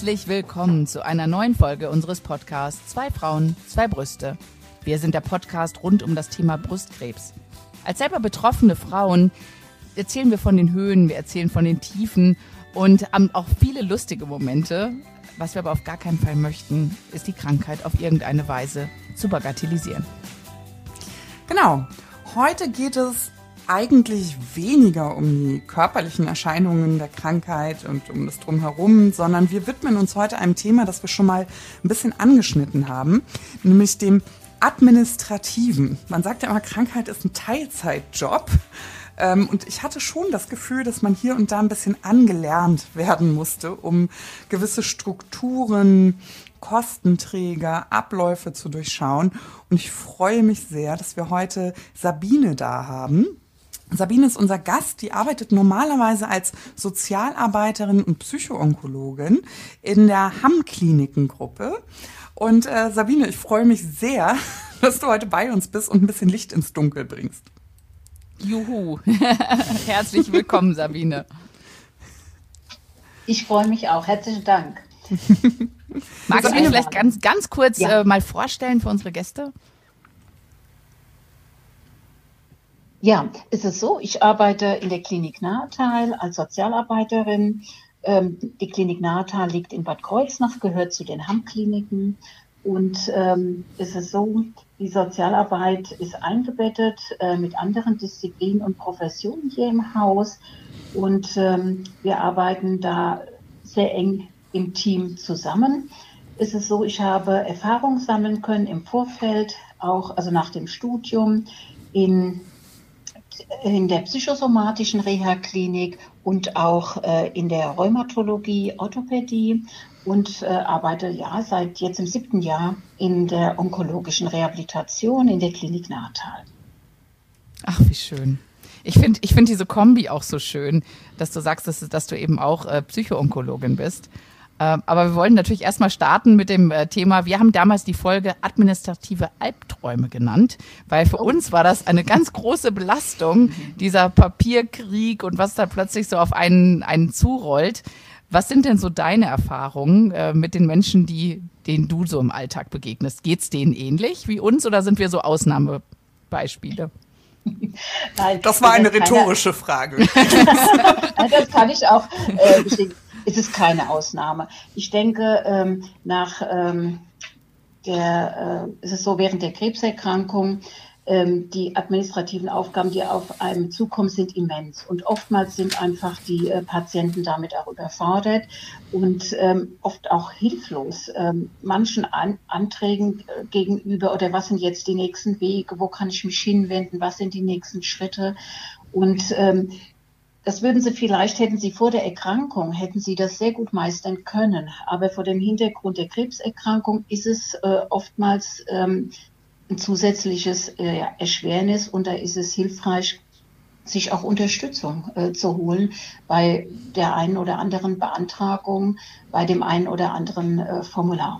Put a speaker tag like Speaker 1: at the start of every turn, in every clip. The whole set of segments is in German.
Speaker 1: Herzlich willkommen zu einer neuen Folge unseres Podcasts Zwei Frauen, zwei Brüste. Wir sind der Podcast rund um das Thema Brustkrebs. Als selber betroffene Frauen erzählen wir von den Höhen, wir erzählen von den Tiefen und haben auch viele lustige Momente. Was wir aber auf gar keinen Fall möchten, ist die Krankheit auf irgendeine Weise zu bagatellisieren.
Speaker 2: Genau. Heute geht es eigentlich weniger um die körperlichen Erscheinungen der Krankheit und um das Drumherum, sondern wir widmen uns heute einem Thema, das wir schon mal ein bisschen angeschnitten haben, nämlich dem Administrativen. Man sagt ja immer, Krankheit ist ein Teilzeitjob. Und ich hatte schon das Gefühl, dass man hier und da ein bisschen angelernt werden musste, um gewisse Strukturen, Kostenträger, Abläufe zu durchschauen. Und ich freue mich sehr, dass wir heute Sabine da haben. Sabine ist unser Gast, die arbeitet normalerweise als Sozialarbeiterin und Psychoonkologin in der Hamm-Klinikengruppe. Und Sabine, ich freue mich sehr, dass du heute bei uns bist und ein bisschen Licht ins Dunkel bringst.
Speaker 1: Juhu, herzlich willkommen, Sabine.
Speaker 3: Ich freue mich auch, herzlichen Dank.
Speaker 1: Magst du dich vielleicht ganz kurz mal vorstellen für unsere Gäste?
Speaker 3: Ja, es ist so, ich arbeite in der Klinik Nahetal als Sozialarbeiterin. Die Klinik Nahetal liegt in Bad Kreuznach, gehört zu den Hamm-Kliniken. Und es ist so, die Sozialarbeit ist eingebettet mit anderen Disziplinen und Professionen hier im Haus. Und wir arbeiten da sehr eng im Team zusammen. Es ist so, ich habe Erfahrung sammeln können im Vorfeld, auch also nach dem Studium in der psychosomatischen Reha-Klinik und auch in der Rheumatologie, Orthopädie und arbeite seit jetzt im 7. Jahr in der onkologischen Rehabilitation in der Klinik Nahetal.
Speaker 1: Ach, wie schön. Ich find diese Kombi auch so schön, dass du sagst, dass du eben auch Psychoonkologin bist. Aber wir wollen natürlich erstmal starten mit dem Thema, wir haben damals die Folge administrative Albträume genannt, weil für uns war das eine ganz große Belastung, dieser Papierkrieg und was da plötzlich so auf einen zurollt. Was sind denn so deine Erfahrungen mit den Menschen, denen du so im Alltag begegnest? Geht's denen ähnlich wie uns oder sind wir so Ausnahmebeispiele?
Speaker 3: Nein,
Speaker 2: das war eine rhetorische Frage.
Speaker 3: Das kann ich auch bestätigen. Es ist keine Ausnahme. Ich denke, es ist so, während der Krebserkrankung, die administrativen Aufgaben, die auf einem zukommen, sind immens. Und oftmals sind einfach die Patienten damit auch überfordert und oft auch hilflos. Manchen Anträgen gegenüber oder was sind jetzt die nächsten Wege, wo kann ich mich hinwenden, was sind die nächsten Schritte und das hätten Sie vor der Erkrankung, hätten Sie das sehr gut meistern können. Aber vor dem Hintergrund der Krebserkrankung ist es oftmals ein zusätzliches Erschwernis und da ist es hilfreich, sich auch Unterstützung zu holen bei der einen oder anderen Beantragung, bei dem einen oder anderen Formular.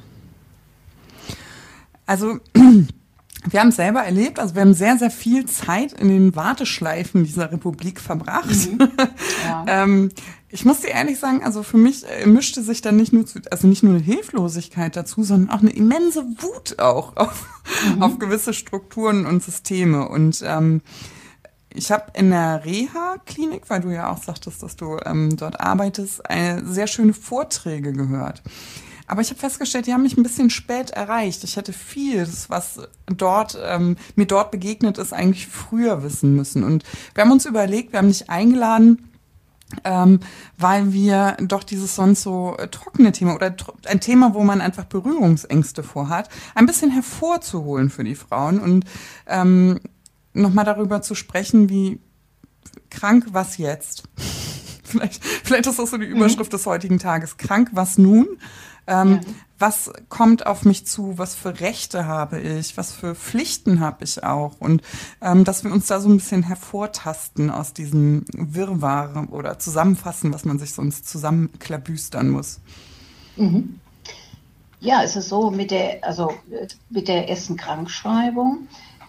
Speaker 2: Also wir haben es selber erlebt, also wir haben sehr, sehr viel Zeit in den Warteschleifen dieser Republik verbracht. Ja. Ich muss dir ehrlich sagen, also für mich mischte sich dann nicht nur eine Hilflosigkeit dazu, sondern auch eine immense Wut auch auf gewisse Strukturen und Systeme. Und ich habe in der Reha-Klinik, weil du ja auch sagtest, dass du dort arbeitest, sehr schöne Vorträge gehört. Aber ich habe festgestellt, die haben mich ein bisschen spät erreicht. Ich hätte vieles, was mir dort begegnet ist, eigentlich früher wissen müssen. Und wir haben uns überlegt, wir haben dich eingeladen, weil wir doch dieses sonst so trockene Thema oder ein Thema, wo man einfach Berührungsängste vorhat, ein bisschen hervorzuholen für die Frauen und nochmal darüber zu sprechen, wie krank, was jetzt? Vielleicht ist das so die Überschrift des heutigen Tages. Krank, was nun? Was kommt auf mich zu? Was für Rechte habe ich? Was für Pflichten habe ich auch? Und dass wir uns da so ein bisschen hervortasten aus diesem Wirrwarr oder zusammenfassen, was man sich sonst zusammenklabüstern muss.
Speaker 3: Mhm. Ja, es ist so, mit der ersten Krankschreibung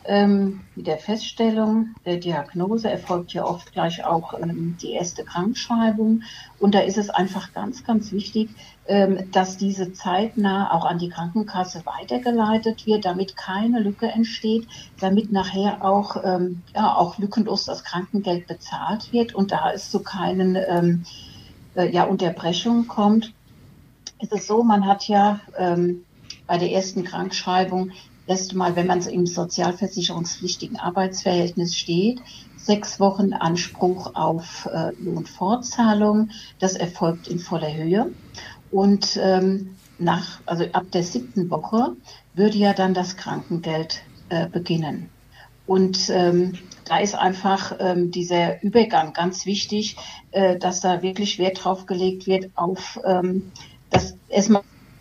Speaker 3: Mit der Feststellung der Diagnose erfolgt ja oft gleich auch die erste Krankschreibung. Und da ist es einfach ganz, ganz wichtig, dass diese zeitnah auch an die Krankenkasse weitergeleitet wird, damit keine Lücke entsteht, damit nachher auch lückenlos das Krankengeld bezahlt wird und da es zu keinen Unterbrechungen kommt. Es ist so, man hat ja bei der ersten Krankschreibung erstmal, wenn man im sozialversicherungspflichtigen Arbeitsverhältnis steht, 6 Wochen Anspruch auf Lohnfortzahlung. Das erfolgt in voller Höhe. Und ab der 7. Woche würde ja dann das Krankengeld beginnen. Und da ist einfach dieser Übergang ganz wichtig, dass da wirklich Wert drauf gelegt wird auf das erstmal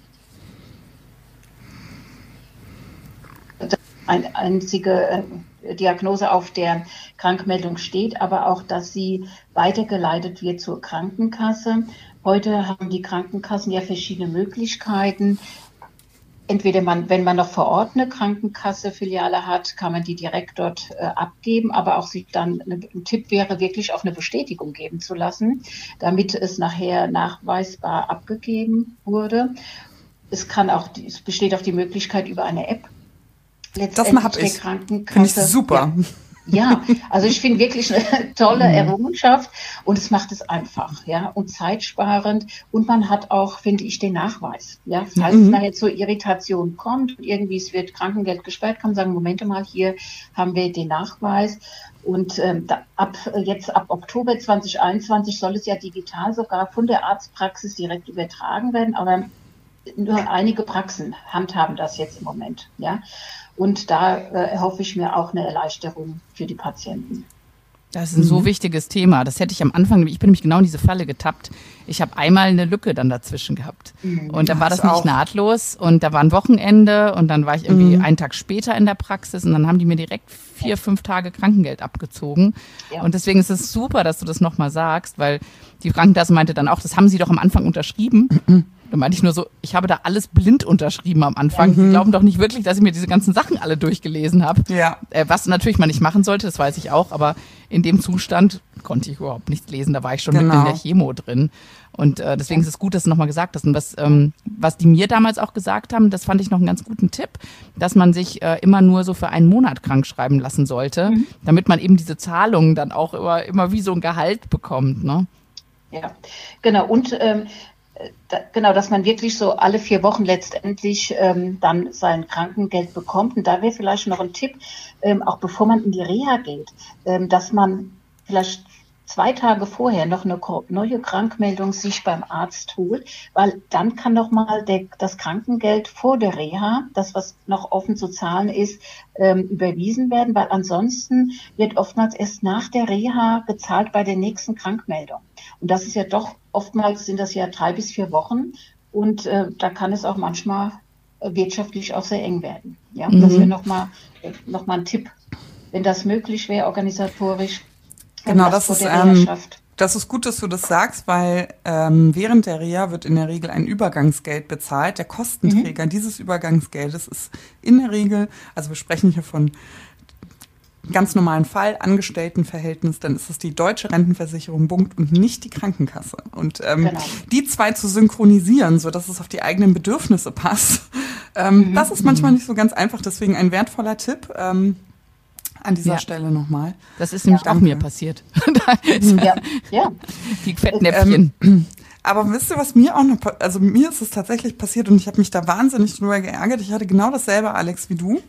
Speaker 3: eine einzige Diagnose auf der Krankmeldung steht, aber auch, dass sie weitergeleitet wird zur Krankenkasse. Heute haben die Krankenkassen ja verschiedene Möglichkeiten. Entweder wenn man noch vor Ort eine Krankenkasse-Filiale hat, kann man die direkt dort abgeben, aber auch sich dann ein Tipp wäre, wirklich auf eine Bestätigung geben zu lassen, damit es nachher nachweisbar abgegeben wurde. Es besteht auch die Möglichkeit über eine App.
Speaker 2: Das habe ich. Finde ich super.
Speaker 3: Ja, also ich finde wirklich eine tolle Errungenschaft und es macht es einfach, ja, und zeitsparend und man hat auch, finde ich, den Nachweis, ja, falls es nachher zur Irritation kommt und irgendwie es wird Krankengeld gesperrt, kann man sagen, Moment mal, hier haben wir den Nachweis und ab Oktober 2021 soll es ja digital sogar von der Arztpraxis direkt übertragen werden, aber nur einige Praxen handhaben das jetzt im Moment, ja. Und da erhoffe ich mir auch eine Erleichterung für die Patienten.
Speaker 1: Das ist ein so wichtiges Thema. Das hätte ich am Anfang, ich bin nämlich genau in diese Falle getappt. Ich habe einmal eine Lücke dann dazwischen gehabt. Und dann war das nicht nahtlos und da war ein Wochenende und dann war ich irgendwie einen Tag später in der Praxis und dann haben die mir direkt 4-5 Tage Krankengeld abgezogen. Ja. Und deswegen ist es super, dass du das nochmal sagst, weil die Krankenkasse meinte dann auch, das haben sie doch am Anfang unterschrieben. Da meinte ich nur so, ich habe da alles blind unterschrieben am Anfang. Sie glauben doch nicht wirklich, dass ich mir diese ganzen Sachen alle durchgelesen habe. Ja. Was natürlich man nicht machen sollte, das weiß ich auch, aber in dem Zustand konnte ich überhaupt nichts lesen. Da war ich schon mitten in der Chemo drin. Und deswegen ist es gut, dass du nochmal gesagt hast. Und was die mir damals auch gesagt haben, das fand ich noch einen ganz guten Tipp, dass man sich immer nur so für einen Monat krank schreiben lassen sollte, damit man eben diese Zahlungen dann auch immer wie so ein Gehalt bekommt. Ne?
Speaker 3: Ja, genau. Und dass man wirklich so alle 4 Wochen letztendlich dann sein Krankengeld bekommt. Und da wäre vielleicht noch ein Tipp, auch bevor man in die Reha geht, dass man vielleicht 2 Tage vorher noch eine neue Krankmeldung sich beim Arzt holt, weil dann kann noch mal das Krankengeld vor der Reha, das was noch offen zu zahlen ist, überwiesen werden, weil ansonsten wird oftmals erst nach der Reha gezahlt bei der nächsten Krankmeldung. Und das ist ja doch, oftmals sind das ja 3 bis 4 Wochen und da kann es auch manchmal wirtschaftlich auch sehr eng werden. Ja, das wäre noch mal ein Tipp, wenn das möglich wäre, organisatorisch.
Speaker 2: Genau, das ist gut, dass du das sagst, weil während der Reha wird in der Regel ein Übergangsgeld bezahlt. Der Kostenträger dieses Übergangsgeldes ist in der Regel, also wir sprechen hier von ganz normalen Fall, Angestelltenverhältnis, dann ist es die Deutsche Rentenversicherung Punkt und nicht die Krankenkasse. Und die zwei zu synchronisieren, so dass es auf die eigenen Bedürfnisse passt, das ist manchmal nicht so ganz einfach. Deswegen ein wertvoller Tipp. An dieser Stelle nochmal.
Speaker 1: Das ist nämlich auch mir passiert. Die Fettnäpfchen.
Speaker 2: Aber wisst ihr, was mir auch noch, also mir ist es tatsächlich passiert und ich habe mich da wahnsinnig drüber geärgert. Ich hatte genau dasselbe, Alex, wie du.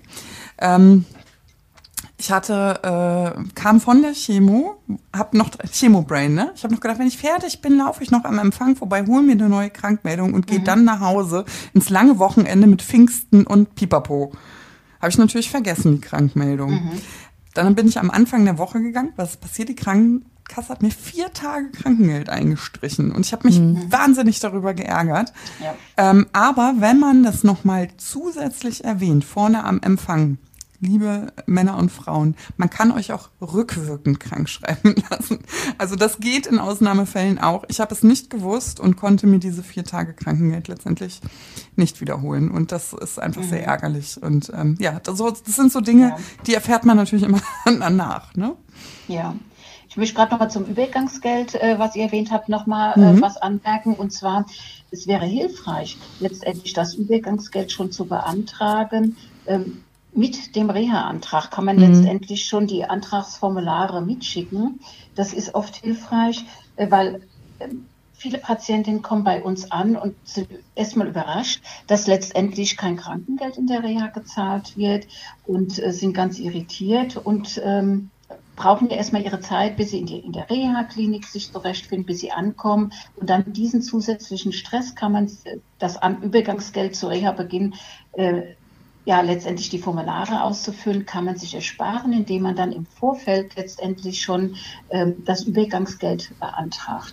Speaker 2: Ich kam von der Chemo, hab noch Chemobrain, ne? Ich habe noch gedacht, wenn ich fertig bin, laufe ich noch am Empfang vorbei, hole mir eine neue Krankmeldung und gehe dann nach Hause ins lange Wochenende mit Pfingsten und Pipapo. Habe ich natürlich vergessen, die Krankmeldung. Dann bin ich am Anfang der Woche gegangen. Was ist passiert? Die Krankenkasse hat mir 4 Tage Krankengeld eingestrichen. Und ich habe mich wahnsinnig darüber geärgert. Ja. Aber wenn man das nochmal zusätzlich erwähnt, vorne am Empfang, liebe Männer und Frauen, man kann euch auch rückwirkend krank schreiben lassen. Also das geht in Ausnahmefällen auch. Ich habe es nicht gewusst und konnte mir diese 4 Tage Krankengeld letztendlich nicht wiederholen. Und das ist einfach sehr ärgerlich. Und das sind so Dinge, die erfährt man natürlich immer danach. Ne?
Speaker 3: Ja. Ich möchte gerade nochmal zum Übergangsgeld, was ihr erwähnt habt, nochmal was anmerken. Und zwar, es wäre hilfreich, letztendlich das Übergangsgeld schon zu beantragen. Mit dem Reha-Antrag kann man letztendlich schon die Antragsformulare mitschicken. Das ist oft hilfreich, weil viele Patientinnen kommen bei uns an und sind erstmal überrascht, dass letztendlich kein Krankengeld in der Reha gezahlt wird und sind ganz irritiert und brauchen ja erstmal ihre Zeit, bis sie in der Reha-Klinik sich zurechtfinden, bis sie ankommen. Und dann diesen zusätzlichen Stress kann man das Übergangsgeld zu Reha-Beginn, letztendlich die Formulare auszufüllen, kann man sich ersparen, indem man dann im Vorfeld letztendlich schon das Übergangsgeld beantragt.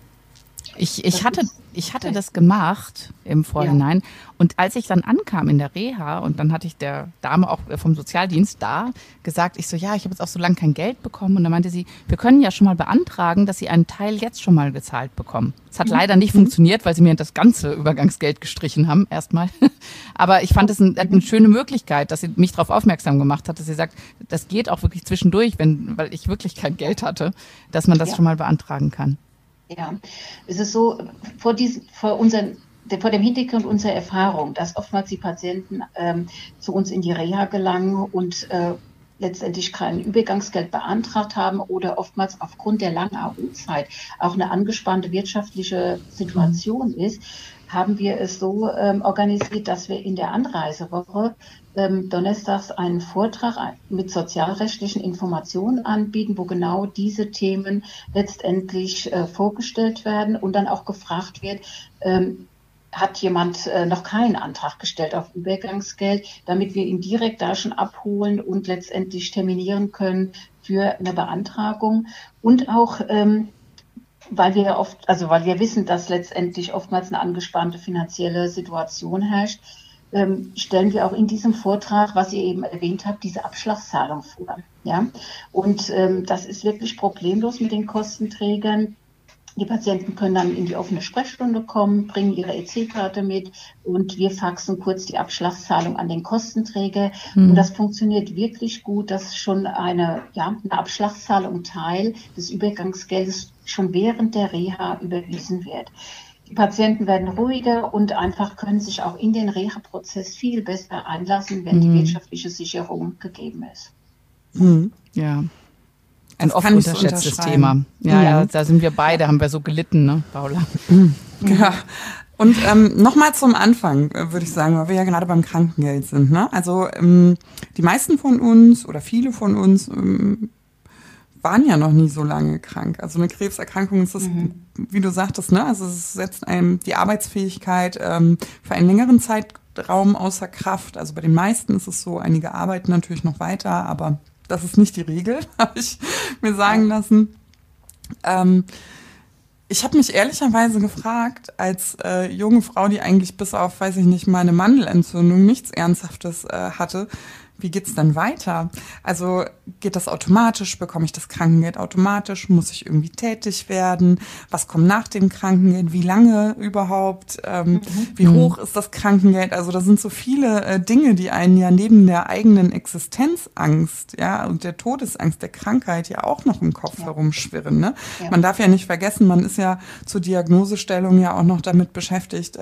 Speaker 1: Ich hatte das gemacht im Vorhinein und als ich dann ankam in der Reha und dann hatte ich der Dame auch vom Sozialdienst da gesagt, ich habe jetzt auch so lange kein Geld bekommen und dann meinte sie, wir können ja schon mal beantragen, dass Sie einen Teil jetzt schon mal gezahlt bekommen. Es hat leider nicht funktioniert, weil sie mir das ganze Übergangsgeld gestrichen haben erstmal. Aber ich fand es eine schöne Möglichkeit, dass sie mich darauf aufmerksam gemacht hat, dass sie sagt, das geht auch wirklich zwischendurch, weil ich wirklich kein Geld hatte, dass man das schon mal beantragen kann.
Speaker 3: Ja, es ist so, vor dem Hintergrund unserer Erfahrung, dass oftmals die Patienten zu uns in die Reha gelangen und letztendlich kein Übergangsgeld beantragt haben oder oftmals aufgrund der langen AU-Zeit auch eine angespannte wirtschaftliche Situation ist, haben wir es so organisiert, dass wir in der Anreisewoche donnerstags einen Vortrag mit sozialrechtlichen Informationen anbieten, wo genau diese Themen letztendlich vorgestellt werden und dann auch gefragt wird, hat jemand noch keinen Antrag gestellt auf Übergangsgeld, damit wir ihn direkt da schon abholen und letztendlich terminieren können für eine Beantragung und auch weil wir wissen, dass letztendlich oftmals eine angespannte finanzielle Situation herrscht, stellen wir auch in diesem Vortrag, was ihr eben erwähnt habt, diese Abschlagszahlung vor. Ja? Und das ist wirklich problemlos mit den Kostenträgern. Die Patienten können dann in die offene Sprechstunde kommen, bringen ihre EC-Karte mit und wir faxen kurz die Abschlagszahlung an den Kostenträger. Und das funktioniert wirklich gut, dass schon eine Abschlagszahlung Teil des Übergangsgeldes schon während der Reha überwiesen wird. Die Patienten werden ruhiger und einfach können sich auch in den Reha-Prozess viel besser einlassen, wenn die wirtschaftliche Sicherung gegeben ist.
Speaker 1: Ja. Ein oft unterschätztes Thema. Ja, da sind wir beide, haben wir so gelitten, ne, Paula?
Speaker 2: Ja. Und nochmal zum Anfang, würde ich sagen, weil wir ja gerade beim Krankengeld sind. Ne? Also die meisten von uns oder viele von uns waren ja noch nie so lange krank. Also eine Krebserkrankung ist das, wie du sagtest, ne? Also es setzt einem die Arbeitsfähigkeit für einen längeren Zeitraum außer Kraft. Also bei den meisten ist es so, einige arbeiten natürlich noch weiter, aber das ist nicht die Regel, habe ich mir sagen lassen. Ich habe mich ehrlicherweise gefragt, als junge Frau, die eigentlich bis auf, weiß ich nicht, meine Mandelentzündung nichts Ernsthaftes hatte, wie geht's dann weiter? Also geht das automatisch? Bekomme ich das Krankengeld automatisch? Muss ich irgendwie tätig werden? Was kommt nach dem Krankengeld? Wie lange überhaupt? Wie hoch ist das Krankengeld? Also da sind so viele Dinge, die einen ja neben der eigenen Existenzangst, ja, und der Todesangst, der Krankheit ja auch noch im Kopf herumschwirren. Ne? Ja. Man darf ja nicht vergessen, man ist ja zur Diagnosestellung ja auch noch damit beschäftigt,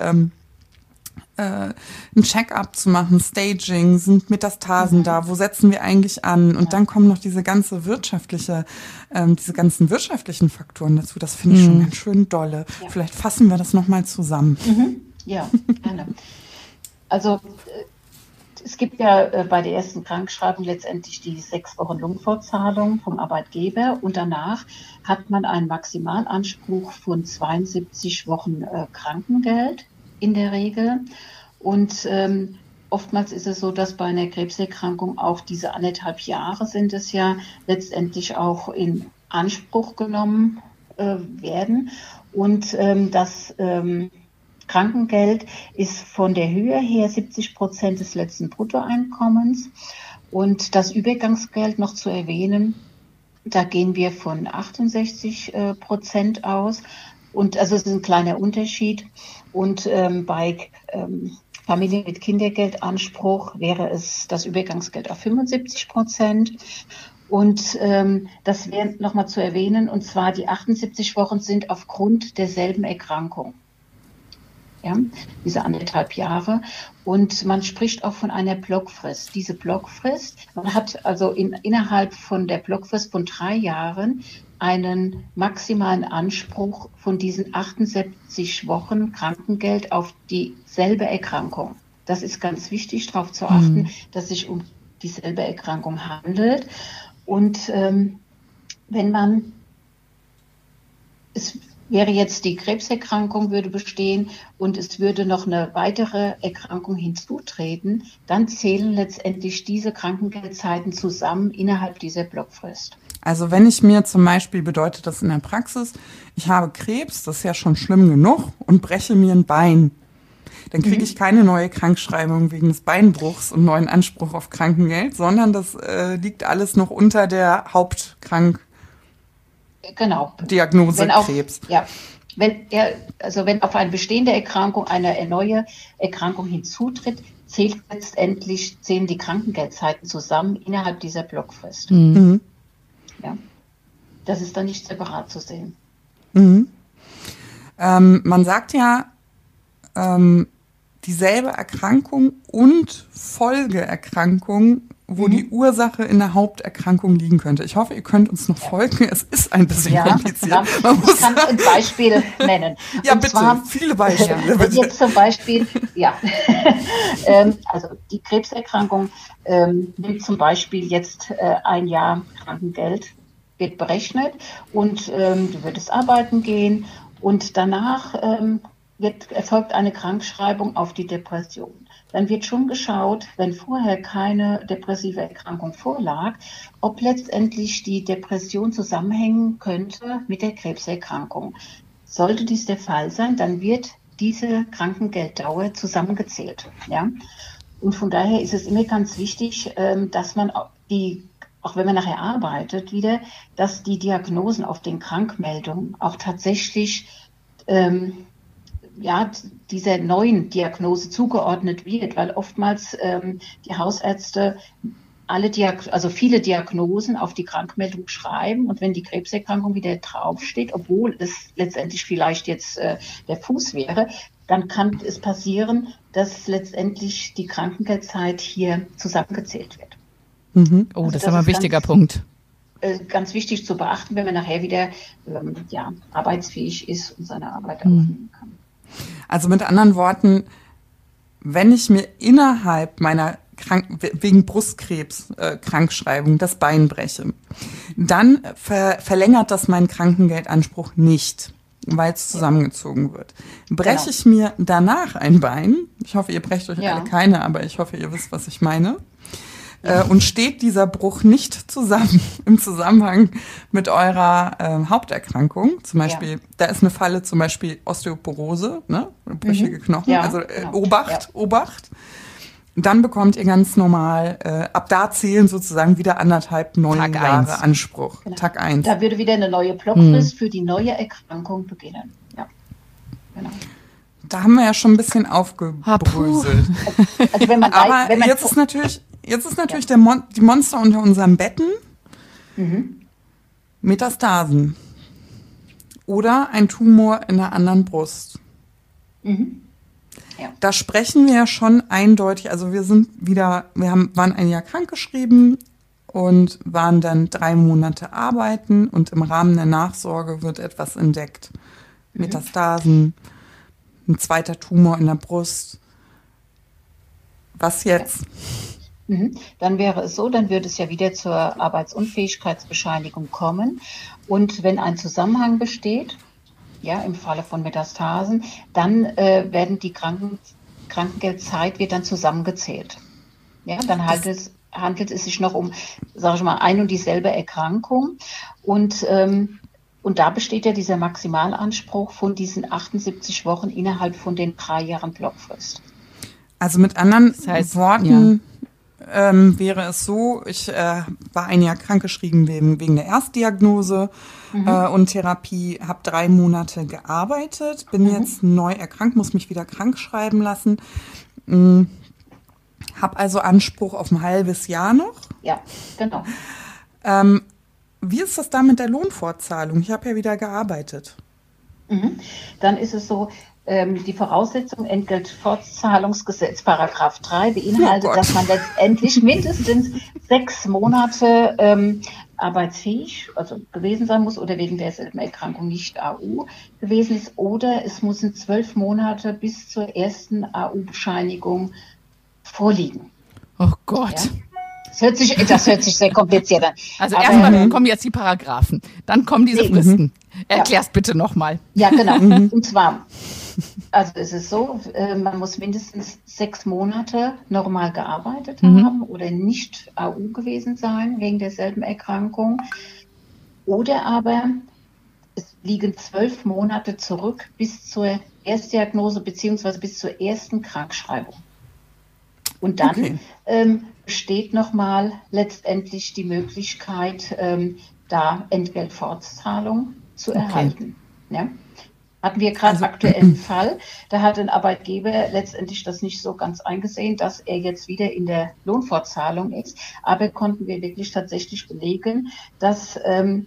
Speaker 2: ein Check-up zu machen, Staging, sind Metastasen da, wo setzen wir eigentlich an? Und dann kommen noch diese ganzen wirtschaftlichen Faktoren dazu. Das finde ich schon ganz schön dolle. Ja. Vielleicht fassen wir das nochmal zusammen.
Speaker 3: Ja, gerne. Also es gibt ja bei der ersten Krankschreibung letztendlich die 6 Wochen Lungenfortzahlung vom Arbeitgeber und danach hat man einen Maximalanspruch von 72 Wochen Krankengeld in der Regel. Und oftmals ist es so, dass bei einer Krebserkrankung auch diese 1,5 Jahre sind es ja letztendlich auch in Anspruch genommen werden. Und das Krankengeld ist von der Höhe her 70% des letzten Bruttoeinkommens. Und das Übergangsgeld noch zu erwähnen, da gehen wir von 68% aus. Und also es ist ein kleiner Unterschied. Und bei Familien mit Kindergeldanspruch wäre es das Übergangsgeld auf 75%. Und das wäre nochmal zu erwähnen, und zwar die 78 Wochen sind aufgrund derselben Erkrankung. Ja, diese 1,5 Jahre. Und man spricht auch von einer Blockfrist. Diese Blockfrist, man hat also innerhalb von der Blockfrist von 3 Jahren einen maximalen Anspruch von diesen 78 Wochen Krankengeld auf dieselbe Erkrankung. Das ist ganz wichtig, darauf zu achten, dass es sich um dieselbe Erkrankung handelt. Und wenn man, es wäre jetzt die Krebserkrankung würde bestehen und es würde noch eine weitere Erkrankung hinzutreten, dann zählen letztendlich diese Krankengeldzeiten zusammen innerhalb dieser Blockfrist.
Speaker 2: Also wenn ich mir zum Beispiel, bedeutet das in der Praxis, ich habe Krebs, das ist ja schon schlimm genug, und breche mir ein Bein, dann kriege ich keine neue Krankschreibung wegen des Beinbruchs und neuen Anspruch auf Krankengeld, sondern das liegt alles noch unter der Diagnose Krebs.
Speaker 3: Ja, wenn auf eine bestehende Erkrankung eine neue Erkrankung hinzutritt, zählen die Krankengeldzeiten zusammen innerhalb dieser Blockfrist.
Speaker 2: Mhm.
Speaker 3: Ja, das ist dann nicht separat zu sehen.
Speaker 2: Mhm. Man sagt ja, dieselbe Erkrankung und Folgeerkrankung, wo die Ursache in der Haupterkrankung liegen könnte. Ich hoffe, ihr könnt uns noch folgen. Es ist ein bisschen kompliziert.
Speaker 3: Ich kann ein Beispiel nennen.
Speaker 2: Ja, und bitte, zwar, viele Beispiele.
Speaker 3: Bitte. Jetzt zum Beispiel, also die Krebserkrankung nimmt zum Beispiel jetzt 1 Jahr Krankengeld, wird berechnet, und du würdest arbeiten gehen, und danach erfolgt eine Krankschreibung auf die Depression. Dann wird schon geschaut, wenn vorher keine depressive Erkrankung vorlag, ob letztendlich die Depression zusammenhängen könnte mit der Krebserkrankung. Sollte dies der Fall sein, dann wird diese Krankengelddauer zusammengezählt. Ja? Und von daher ist es immer ganz wichtig, dass man auch wenn man nachher arbeitet, dass die Diagnosen auf den Krankmeldungen auch tatsächlich dieser neuen Diagnose zugeordnet wird, weil oftmals die Hausärzte viele Diagnosen auf die Krankmeldung schreiben, und wenn die Krebserkrankung wieder draufsteht, obwohl es letztendlich vielleicht jetzt der Fuß wäre, dann kann es passieren, dass letztendlich die Krankengeldzeit hier zusammengezählt wird.
Speaker 1: Mhm. Oh, also das ist aber ein wichtiger Punkt.
Speaker 3: Ganz wichtig zu beachten, wenn man nachher wieder arbeitsfähig ist und seine Arbeit aufnehmen kann.
Speaker 2: Also mit anderen Worten, wenn ich mir innerhalb meiner wegen Brustkrebs Krankschreibung das Bein breche, dann verlängert das meinen Krankengeldanspruch nicht, weil es zusammengezogen wird. Breche ich mir danach ein Bein, ich hoffe, ihr brecht euch alle keine, aber ich hoffe, ihr wisst, was ich meine, und steht dieser Bruch nicht zusammen im Zusammenhang mit eurer Haupterkrankung, zum Beispiel, da ist eine Falle, zum Beispiel Osteoporose, ne, brüchige Knochen, Obacht, dann bekommt ihr ganz normal, ab da zählen sozusagen wieder 1,5 neue Jahre Anspruch. Genau. Tag 1.
Speaker 3: Da würde wieder eine neue Blockfrist für die neue Erkrankung beginnen. Ja, genau.
Speaker 2: Da haben wir ja schon ein bisschen aufgebröselt.
Speaker 3: Also wenn man
Speaker 2: jetzt ist natürlich die Monster unter unseren Betten. Metastasen. Oder ein Tumor in der anderen Brust. Ja. Da sprechen wir ja schon eindeutig, also waren 1 Jahr krankgeschrieben und waren dann 3 Monate arbeiten, und im Rahmen der Nachsorge wird etwas entdeckt. Metastasen, ein zweiter Tumor in der Brust. Was jetzt?
Speaker 3: Dann wäre es so, dann würde es ja wieder zur Arbeitsunfähigkeitsbescheinigung kommen. Und wenn ein Zusammenhang besteht, im Falle von Metastasen, dann werden die Krankengeldzeit wird dann zusammengezählt. Ja, dann handelt es sich noch um, sage ich mal, ein und dieselbe Erkrankung. Und da besteht ja dieser Maximalanspruch von diesen 78 Wochen innerhalb von den 3 Jahren Blockfrist.
Speaker 2: Also mit anderen Worten, wäre es so, ich war ein Jahr krankgeschrieben wegen der Erstdiagnose und Therapie, habe 3 Monate gearbeitet, bin jetzt neu erkrankt, muss mich wieder krank schreiben lassen, habe also Anspruch auf ein halbes Jahr noch.
Speaker 3: Ja, genau.
Speaker 2: Wie ist das da mit der Lohnfortzahlung? Ich habe ja wieder gearbeitet.
Speaker 3: Dann ist es so, die Voraussetzung Entgeltfortzahlungsgesetz Paragraph 3 beinhaltet, dass man letztendlich mindestens 6 Monate arbeitsfähig, also gewesen sein muss oder wegen derselben Erkrankung nicht AU gewesen ist, oder es müssen 12 Monate bis zur ersten AU-Bescheinigung vorliegen.
Speaker 1: Oh Gott.
Speaker 3: Ja? Das hört sich sehr kompliziert an.
Speaker 1: Also erstmal kommen jetzt die Paragraphen, dann kommen diese Fristen. Erklär's bitte nochmal.
Speaker 3: Ja, genau. Und zwar, also es ist so, man muss mindestens 6 Monate normal gearbeitet haben oder nicht AU gewesen sein wegen derselben Erkrankung. Oder aber es liegen 12 Monate zurück bis zur Erstdiagnose beziehungsweise bis zur ersten Krankschreibung. Und dann besteht nochmal letztendlich die Möglichkeit, da Entgeltfortzahlung zu erhalten. Ja? Hatten wir gerade aktuellen Fall, da hat ein Arbeitgeber letztendlich das nicht so ganz eingesehen, dass er jetzt wieder in der Lohnfortzahlung ist, aber konnten wir wirklich tatsächlich belegen, dass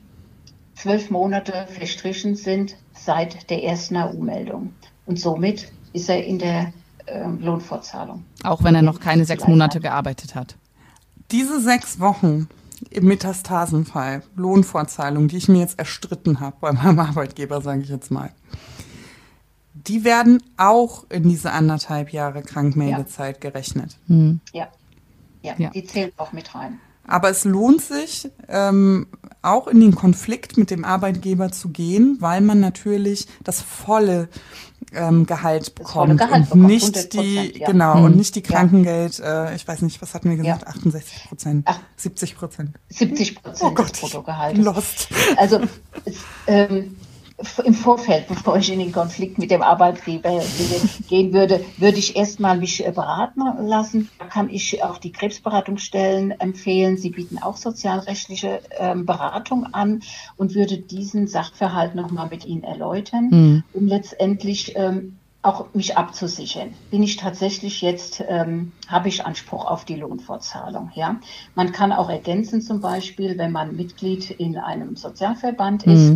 Speaker 3: 12 Monate verstrichen sind seit der ersten AU-Meldung. Und somit ist er in der Lohnfortzahlung.
Speaker 1: Auch wenn er noch keine 6 Monate gearbeitet hat.
Speaker 2: Diese 6 Wochen im Metastasenfall, Lohnfortzahlung, die ich mir jetzt erstritten habe bei meinem Arbeitgeber, sage ich jetzt mal, die werden auch in diese 1,5 Jahre Krankmeldezeit gerechnet.
Speaker 3: Ja, die zählen auch mit rein.
Speaker 2: Aber es lohnt sich, auch in den Konflikt mit dem Arbeitgeber zu gehen, weil man natürlich das volle Gehalt bekommt und nicht die, und nicht die Krankengeld, ich weiß nicht, was hatten wir gesagt, 68%, 70%.
Speaker 3: 70% des Bruttogehaltes.
Speaker 2: Lost.
Speaker 3: Also im Vorfeld, bevor ich in den Konflikt mit dem Arbeitgeber gehen würde, würde ich erstmal mich beraten lassen. Da kann ich auch die Krebsberatungsstellen empfehlen. Sie bieten auch sozialrechtliche Beratung an und würde diesen Sachverhalt nochmal mit Ihnen erläutern, um letztendlich auch mich abzusichern. Bin ich tatsächlich jetzt, habe ich Anspruch auf die Lohnfortzahlung. Ja? Man kann auch ergänzen, zum Beispiel, wenn man Mitglied in einem Sozialverband ist.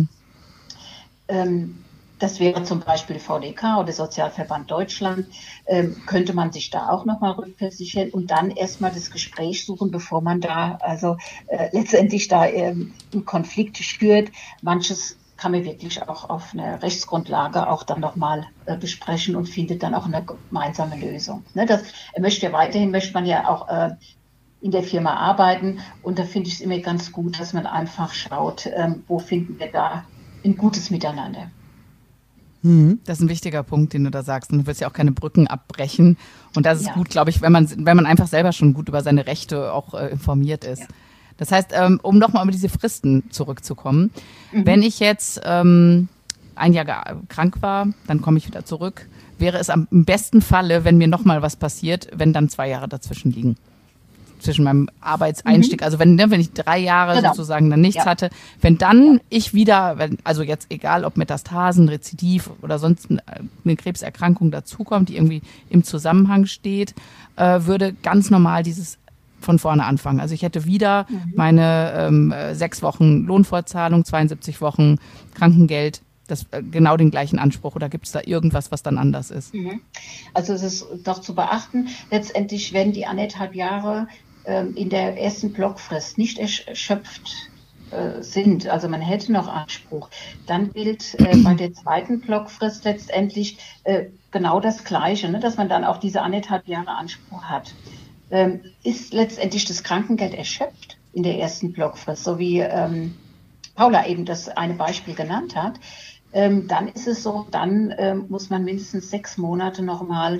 Speaker 3: Das wäre zum Beispiel VDK oder Sozialverband Deutschland, könnte man sich da auch nochmal rückversichern und dann erstmal das Gespräch suchen, bevor man da letztendlich da einen Konflikt schürt. Manches kann man wirklich auch auf einer Rechtsgrundlage auch dann nochmal besprechen und findet dann auch eine gemeinsame Lösung. Ne, weiterhin möchte man ja auch in der Firma arbeiten und da finde ich es immer ganz gut, dass man einfach schaut, wo finden wir da ein gutes Miteinander.
Speaker 1: Das ist ein wichtiger Punkt, den du da sagst. Und du willst ja auch keine Brücken abbrechen. Und das ist gut, glaube ich, wenn man einfach selber schon gut über seine Rechte auch informiert ist. Ja. Das heißt, um nochmal über diese Fristen zurückzukommen, wenn ich jetzt ein Jahr krank war, dann komme ich wieder zurück, wäre es im besten Falle, wenn mir nochmal was passiert, wenn dann 2 Jahre dazwischen liegen. Zwischen meinem Arbeitseinstieg, also wenn ich 3 Jahre sozusagen dann nichts hatte, wenn dann ich wieder, also jetzt egal ob Metastasen, Rezidiv oder sonst eine Krebserkrankung dazukommt, die irgendwie im Zusammenhang steht, würde ganz normal dieses von vorne anfangen. Also ich hätte wieder meine 6 Wochen Lohnfortzahlung, 72 Wochen Krankengeld, genau den gleichen Anspruch, oder gibt es da irgendwas, was dann anders ist?
Speaker 3: Also es ist doch zu beachten, letztendlich werden die 1,5 Jahre in der ersten Blockfrist nicht erschöpft sind, also man hätte noch Anspruch, dann gilt bei der zweiten Blockfrist letztendlich genau das Gleiche, ne, dass man dann auch diese 1,5 Jahre Anspruch hat. Ist letztendlich das Krankengeld erschöpft in der ersten Blockfrist, so wie Paula eben das eine Beispiel genannt hat, dann ist es so, dann muss man mindestens 6 Monate nochmal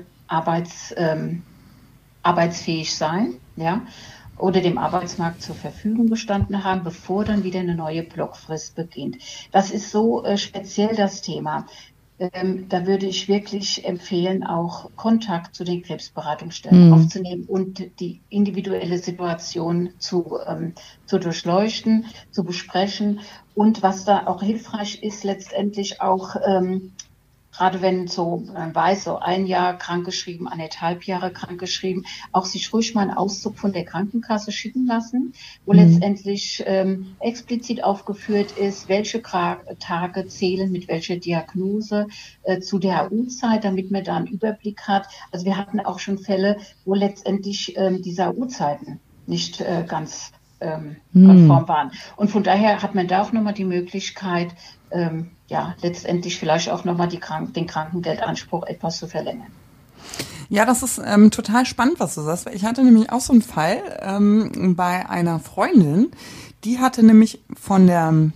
Speaker 3: arbeitsfähig sein, ja, oder dem Arbeitsmarkt zur Verfügung gestanden haben, bevor dann wieder eine neue Blockfrist beginnt. Das ist so speziell das Thema. Da würde ich wirklich empfehlen, auch Kontakt zu den Krebsberatungsstellen aufzunehmen und die individuelle Situation zu durchleuchten, zu besprechen. Und was da auch hilfreich ist, letztendlich auch, gerade wenn man weiß, so 1 Jahr krankgeschrieben, 1,5 Jahre krankgeschrieben, auch sich ruhig mal einen Auszug von der Krankenkasse schicken lassen, wo letztendlich explizit aufgeführt ist, welche Tage zählen mit welcher Diagnose zu der AU-Zeit, damit man da einen Überblick hat. Also wir hatten auch schon Fälle, wo letztendlich diese AU-Zeiten nicht ganz konform waren. Und von daher hat man da auch nochmal die Möglichkeit, letztendlich vielleicht auch nochmal den Krankengeldanspruch etwas zu verlängern.
Speaker 2: Ja, das ist total spannend, was du sagst. Ich hatte nämlich auch so einen Fall bei einer Freundin, die hatte nämlich vom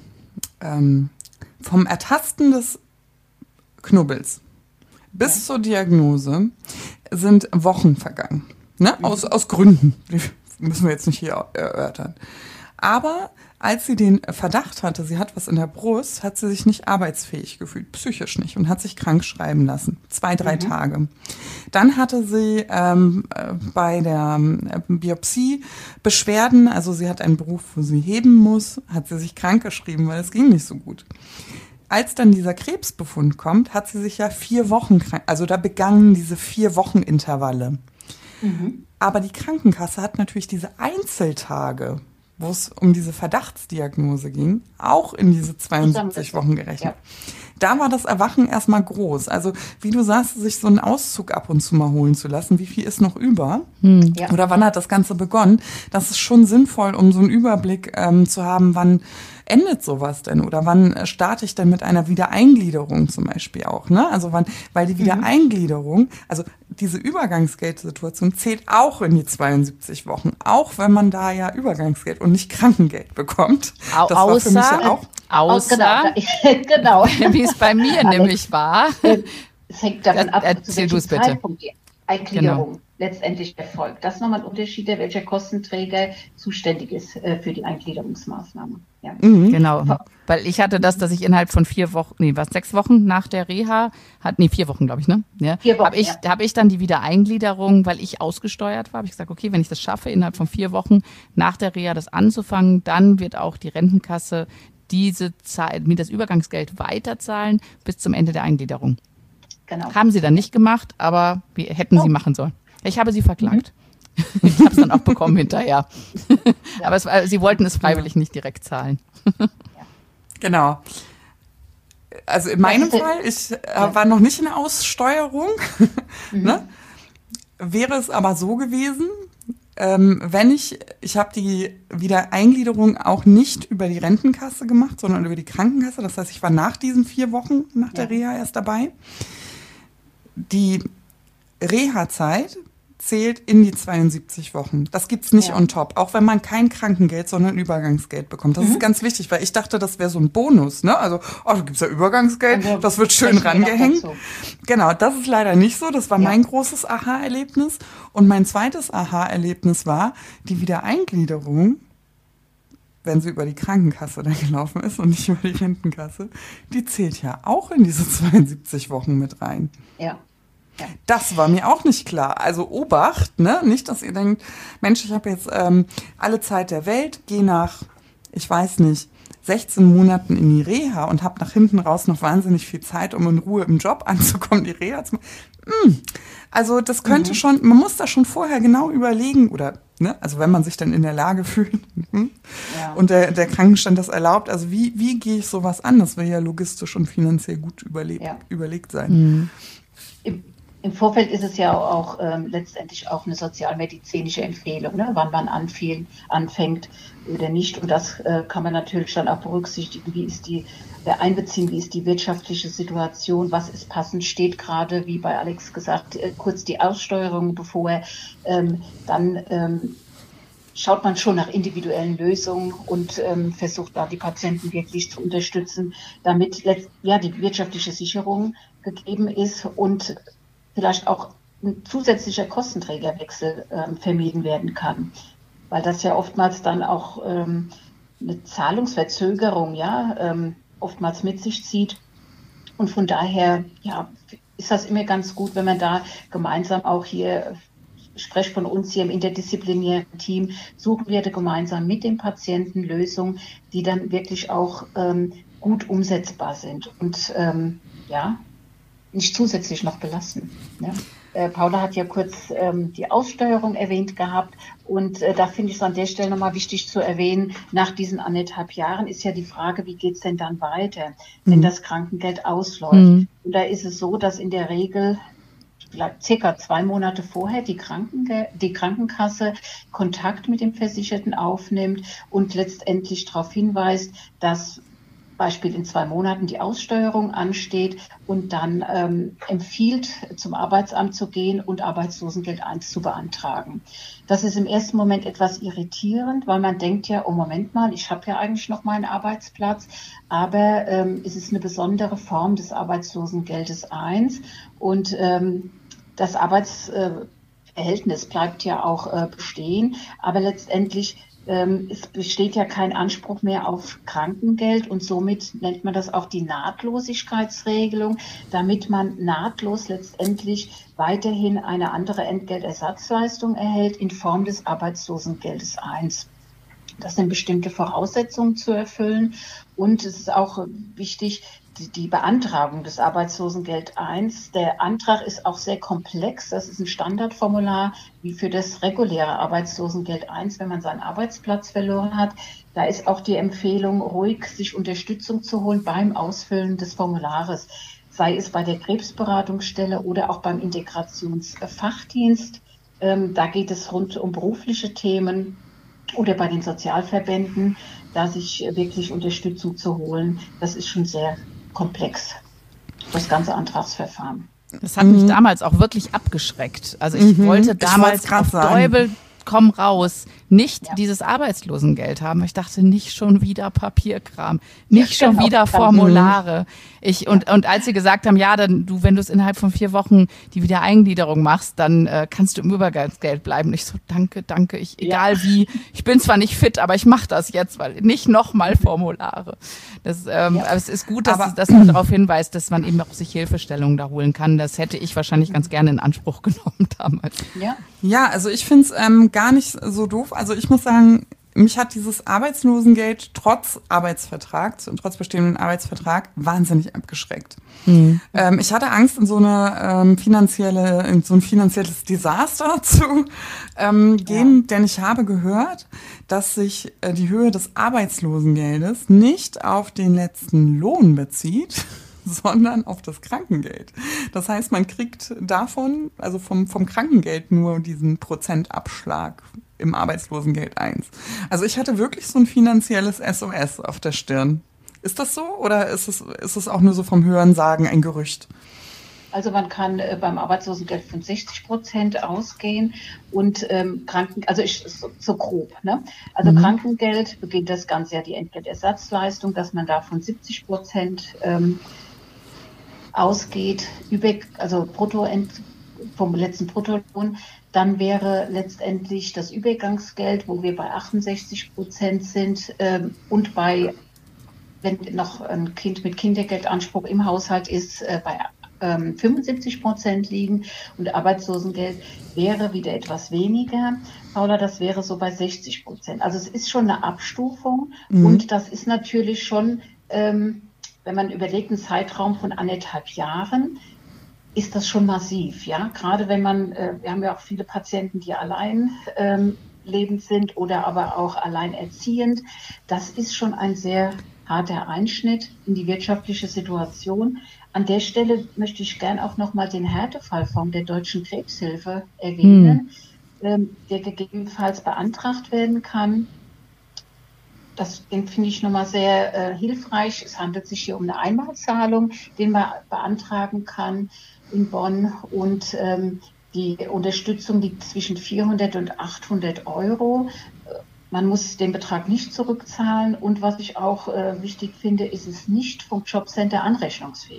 Speaker 2: Ertasten des Knubbels bis zur Diagnose sind Wochen vergangen. Ne? Aus Gründen, die müssen wir jetzt nicht hier erörtern. Aber als sie den Verdacht hatte, sie hat was in der Brust, hat sie sich nicht arbeitsfähig gefühlt, psychisch nicht, und hat sich krank schreiben lassen. 2-3 Tage. Dann hatte sie bei der Biopsie Beschwerden, also sie hat einen Beruf, wo sie heben muss, hat sie sich krank geschrieben, weil es ging nicht so gut. Als dann dieser Krebsbefund kommt, hat sie sich ja 4 Wochen krank, also da begannen diese 4-Wochen-Intervalle. Aber die Krankenkasse hat natürlich diese Einzeltage, wo es um diese Verdachtsdiagnose ging, auch in diese 72 Wochen gerechnet. Ja. Da war das Erwachen erstmal groß. Also wie du sagst, sich so einen Auszug ab und zu mal holen zu lassen, wie viel ist noch über? Ja. Oder wann hat das Ganze begonnen? Das ist schon sinnvoll, um so einen Überblick zu haben, wann endet sowas denn? Oder wann starte ich denn mit einer Wiedereingliederung zum Beispiel auch? Ne? Also weil die Wiedereingliederung, also diese Übergangsgeldsituation zählt auch in die 72 Wochen, auch wenn man da ja Übergangsgeld und nicht Krankengeld bekommt.
Speaker 1: Das war für mich ja auch. Außer, genau. Wie es bei mir nämlich war.
Speaker 3: Es hängt davon ab, zu welchem
Speaker 1: Zeitpunkt
Speaker 3: die Eingliederung letztendlich erfolgt. Das ist nochmal ein Unterschied, welcher Kostenträger zuständig ist für die Eingliederungsmaßnahme. Ja.
Speaker 1: Genau, weil ich hatte das, dass ich innerhalb von 6 Wochen nach der Reha, 4 Wochen, glaube ich, ne? Ja,
Speaker 3: 4 Wochen,
Speaker 1: habe ich dann die Wiedereingliederung, weil ich ausgesteuert war, habe ich gesagt, okay, wenn ich das schaffe, innerhalb von 4 Wochen nach der Reha das anzufangen, dann wird auch die Rentenkasse diese Zeit, mir das Übergangsgeld weiterzahlen bis zum Ende der Eingliederung. Genau. Haben sie dann nicht gemacht, aber hätten sie machen sollen. Ich habe sie verklagt. Ich habe es dann auch bekommen hinterher. Aber sie wollten es freiwillig nicht direkt zahlen.
Speaker 2: Genau. Also in meinem Fall, ich war noch nicht in der Aussteuerung. Ne? Wäre es aber so gewesen, wenn ich habe die Wiedereingliederung auch nicht über die Rentenkasse gemacht, sondern über die Krankenkasse. Das heißt, ich war nach diesen 4 Wochen nach der Reha erst dabei. Die Reha-Zeit zählt in die 72 Wochen. Das gibt's nicht on top, auch wenn man kein Krankengeld, sondern Übergangsgeld bekommt. Das ist ganz wichtig, weil ich dachte, das wäre so ein Bonus, ne? Also, da gibt's ja Übergangsgeld, also, das wird schön rangehängt. Genau, das ist leider nicht so. Das war mein großes Aha-Erlebnis. Und mein zweites Aha-Erlebnis war die Wiedereingliederung, wenn sie über die Krankenkasse dann gelaufen ist und nicht über die Rentenkasse, die zählt ja auch in diese 72 Wochen mit rein.
Speaker 3: Ja.
Speaker 2: Das war mir auch nicht klar. Also Obacht, ne? Nicht, dass ihr denkt, Mensch, ich habe jetzt alle Zeit der Welt, gehe nach, ich weiß nicht, 16 Monaten in die Reha und habe nach hinten raus noch wahnsinnig viel Zeit, um in Ruhe im Job anzukommen, die Reha zu machen. Also das könnte schon, man muss da schon vorher genau überlegen, oder, ne? Also wenn man sich dann in der Lage fühlt und der Krankenstand das erlaubt, also wie gehe ich sowas an? Das will ja logistisch und finanziell gut überlegt sein.
Speaker 3: Im Vorfeld ist es ja auch letztendlich auch eine sozialmedizinische Empfehlung, ne? Wann man anfängt oder nicht. Und das kann man natürlich dann auch berücksichtigen, wie ist die wirtschaftliche Situation, was ist passend, steht gerade, wie bei Alex gesagt, kurz die Aussteuerung bevor, dann schaut man schon nach individuellen Lösungen und versucht da die Patienten wirklich zu unterstützen, damit die wirtschaftliche Sicherung gegeben ist und vielleicht auch ein zusätzlicher Kostenträgerwechsel vermieden werden kann, weil das ja oftmals dann auch eine Zahlungsverzögerung oftmals mit sich zieht Und von daher, ja, ist das immer ganz gut, wenn man da gemeinsam auch hier, ich spreche von uns hier im interdisziplinären Team, suchen wir da gemeinsam mit dem Patienten Lösungen, die dann wirklich auch gut umsetzbar sind und ja, nicht zusätzlich noch belasten. Ne? Paula hat ja kurz die Aussteuerung erwähnt gehabt und da finde ich es an der Stelle nochmal wichtig zu erwähnen, nach diesen 1,5 Jahren ist ja die Frage, wie geht es denn dann weiter, wenn das Krankengeld ausläuft. Und da ist es so, dass in der Regel circa 2 Monate vorher die Krankenkasse Kontakt mit dem Versicherten aufnimmt und letztendlich darauf hinweist, dass Beispiel in 2 Monaten die Aussteuerung ansteht und dann empfiehlt, zum Arbeitsamt zu gehen und Arbeitslosengeld 1 zu beantragen. Das ist im ersten Moment etwas irritierend, weil man denkt ja, oh Moment mal, ich habe ja eigentlich noch meinen Arbeitsplatz, aber es ist eine besondere Form des Arbeitslosengeldes 1 und das Arbeitsverhältnis bleibt ja auch bestehen, aber letztendlich es besteht ja kein Anspruch mehr auf Krankengeld und somit nennt man das auch die Nahtlosigkeitsregelung, damit man nahtlos letztendlich weiterhin eine andere Entgeltersatzleistung erhält in Form des Arbeitslosengeldes 1. Das sind bestimmte Voraussetzungen zu erfüllen und es ist auch wichtig, die Beantragung des Arbeitslosengeld 1. Der Antrag ist auch sehr komplex. Das ist ein Standardformular wie für das reguläre Arbeitslosengeld 1, wenn man seinen Arbeitsplatz verloren hat. Da ist auch die Empfehlung, ruhig sich Unterstützung zu holen beim Ausfüllen des Formulares, sei es bei der Krebsberatungsstelle oder auch beim Integrationsfachdienst. Da geht es rund um berufliche Themen oder bei den Sozialverbänden, da sich wirklich Unterstützung zu holen. Das ist schon sehr komplex, das ganze Antragsverfahren.
Speaker 1: Das hat mich damals auch wirklich abgeschreckt. Also ich wollte damals auf Teufel komm raus nicht dieses Arbeitslosengeld haben. Ich dachte, nicht schon wieder Papierkram, nicht schon wieder Formulare. Und als sie gesagt haben, ja, dann wenn du es innerhalb von 4 Wochen die Wiedereingliederung machst, dann kannst du im Übergangsgeld bleiben. Ich so, danke, egal wie. Ich bin zwar nicht fit, aber ich mache das jetzt, weil nicht nochmal Formulare. Aber es ist gut, dass man darauf hinweist, dass man eben auch sich Hilfestellungen da holen kann. Das hätte ich wahrscheinlich ganz gerne in Anspruch genommen damals.
Speaker 2: Ja, also ich finde es gar nicht so doof. Also ich muss sagen, mich hat dieses Arbeitslosengeld trotz bestehenden Arbeitsvertrag wahnsinnig abgeschreckt. Ich hatte Angst, in so ein finanzielles Desaster zu gehen, denn ich habe gehört, dass sich die Höhe des Arbeitslosengeldes nicht auf den letzten Lohn bezieht, sondern auf das Krankengeld. Das heißt, man kriegt davon, also vom Krankengeld nur diesen Prozentabschlag im Arbeitslosengeld 1. Also ich hatte wirklich so ein finanzielles SOS auf der Stirn. Ist das so oder ist es auch nur so vom Hörensagen ein Gerücht?
Speaker 3: Also man kann beim Arbeitslosengeld von 60% ausgehen und so grob, ne? Also Krankengeld beginnt das Ganze ja die Entgeltersatzleistung, dass man da von 70% ausgeht, also vom letzten Bruttolohn, dann wäre letztendlich das Übergangsgeld, wo wir bei 68% sind und wenn noch ein Kind mit Kindergeldanspruch im Haushalt ist, bei 75% liegen und Arbeitslosengeld wäre wieder etwas weniger. Paula, das wäre so bei 60%. Also es ist schon eine Abstufung und das ist natürlich schon, wenn man überlegt, einen Zeitraum von 1,5 Jahren, ist das schon massiv, ja. Gerade wenn wir haben ja auch viele Patienten, die allein lebend sind oder aber auch alleinerziehend. Das ist schon ein sehr harter Einschnitt in die wirtschaftliche Situation. An der Stelle möchte ich gern auch nochmal den Härtefallfonds der Deutschen Krebshilfe erwähnen, der gegebenenfalls beantragt werden kann. Den finde ich nochmal sehr hilfreich. Es handelt sich hier um eine Einmalzahlung, den man beantragen kann in Bonn und die Unterstützung liegt zwischen 400 und 800 Euro. Man muss den Betrag nicht zurückzahlen und was ich auch wichtig finde, ist es nicht vom Jobcenter anrechnungsfähig.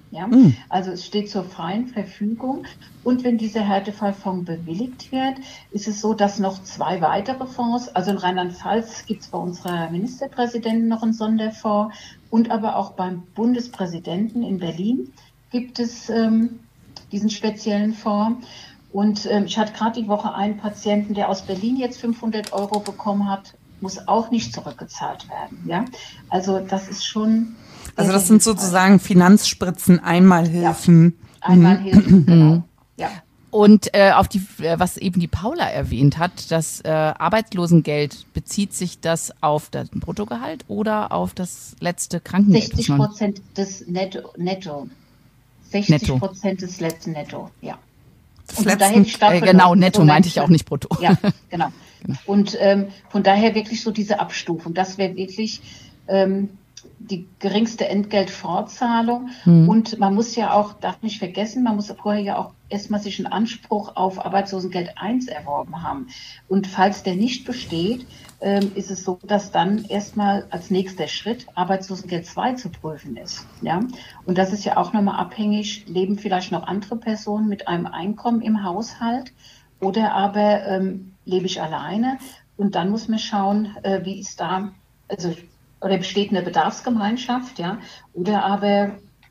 Speaker 3: Ja? Also es steht zur freien Verfügung. Und wenn dieser Härtefallfonds bewilligt wird, ist es so, dass noch 2 weitere Fonds, also in Rheinland-Pfalz gibt es bei unserer Ministerpräsidentin noch einen Sonderfonds und aber auch beim Bundespräsidenten in Berlin gibt es diesen speziellen Fonds. Und ich hatte gerade die Woche einen Patienten, der aus Berlin jetzt 500 € bekommen hat, muss auch nicht zurückgezahlt werden. Ja? Also das ist schon...
Speaker 2: Also das sind sozusagen Finanzspritzen, Einmalhilfen.
Speaker 3: Ja, Einmalhilfen, genau. Ja.
Speaker 1: Und auf was eben die Paula erwähnt hat, das Arbeitslosengeld, bezieht sich das auf das Bruttogehalt oder auf das letzte Krankengeld?
Speaker 3: 60% des Netto. 60% des letzten Netto, ja.
Speaker 1: Genau, netto meinte ich auch nicht brutto.
Speaker 3: Ja, genau. Und von daher wirklich so diese Abstufung. Das wäre wirklich die geringste Entgeltfortzahlung. Und man muss ja auch, darf nicht vergessen, man muss vorher ja auch erstmal sich einen Anspruch auf Arbeitslosengeld 1 erworben haben. Und falls der nicht besteht, ist es so, dass dann erstmal als nächster Schritt Arbeitslosengeld 2 zu prüfen ist. Ja? Und das ist ja auch nochmal abhängig, leben vielleicht noch andere Personen mit einem Einkommen im Haushalt oder aber lebe ich alleine. Und dann muss man schauen, wie ist da, also oder besteht eine Bedarfsgemeinschaft, ja, oder aber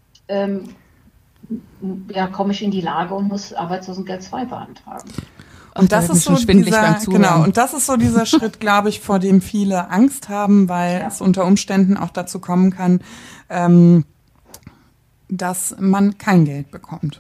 Speaker 3: komme ich in die Lage und muss Arbeitslosengeld 2 beantragen.
Speaker 2: Und das ist so und das ist so dieser Schritt, glaube ich, vor dem viele Angst haben, weil es unter Umständen auch dazu kommen kann, dass man kein Geld bekommt.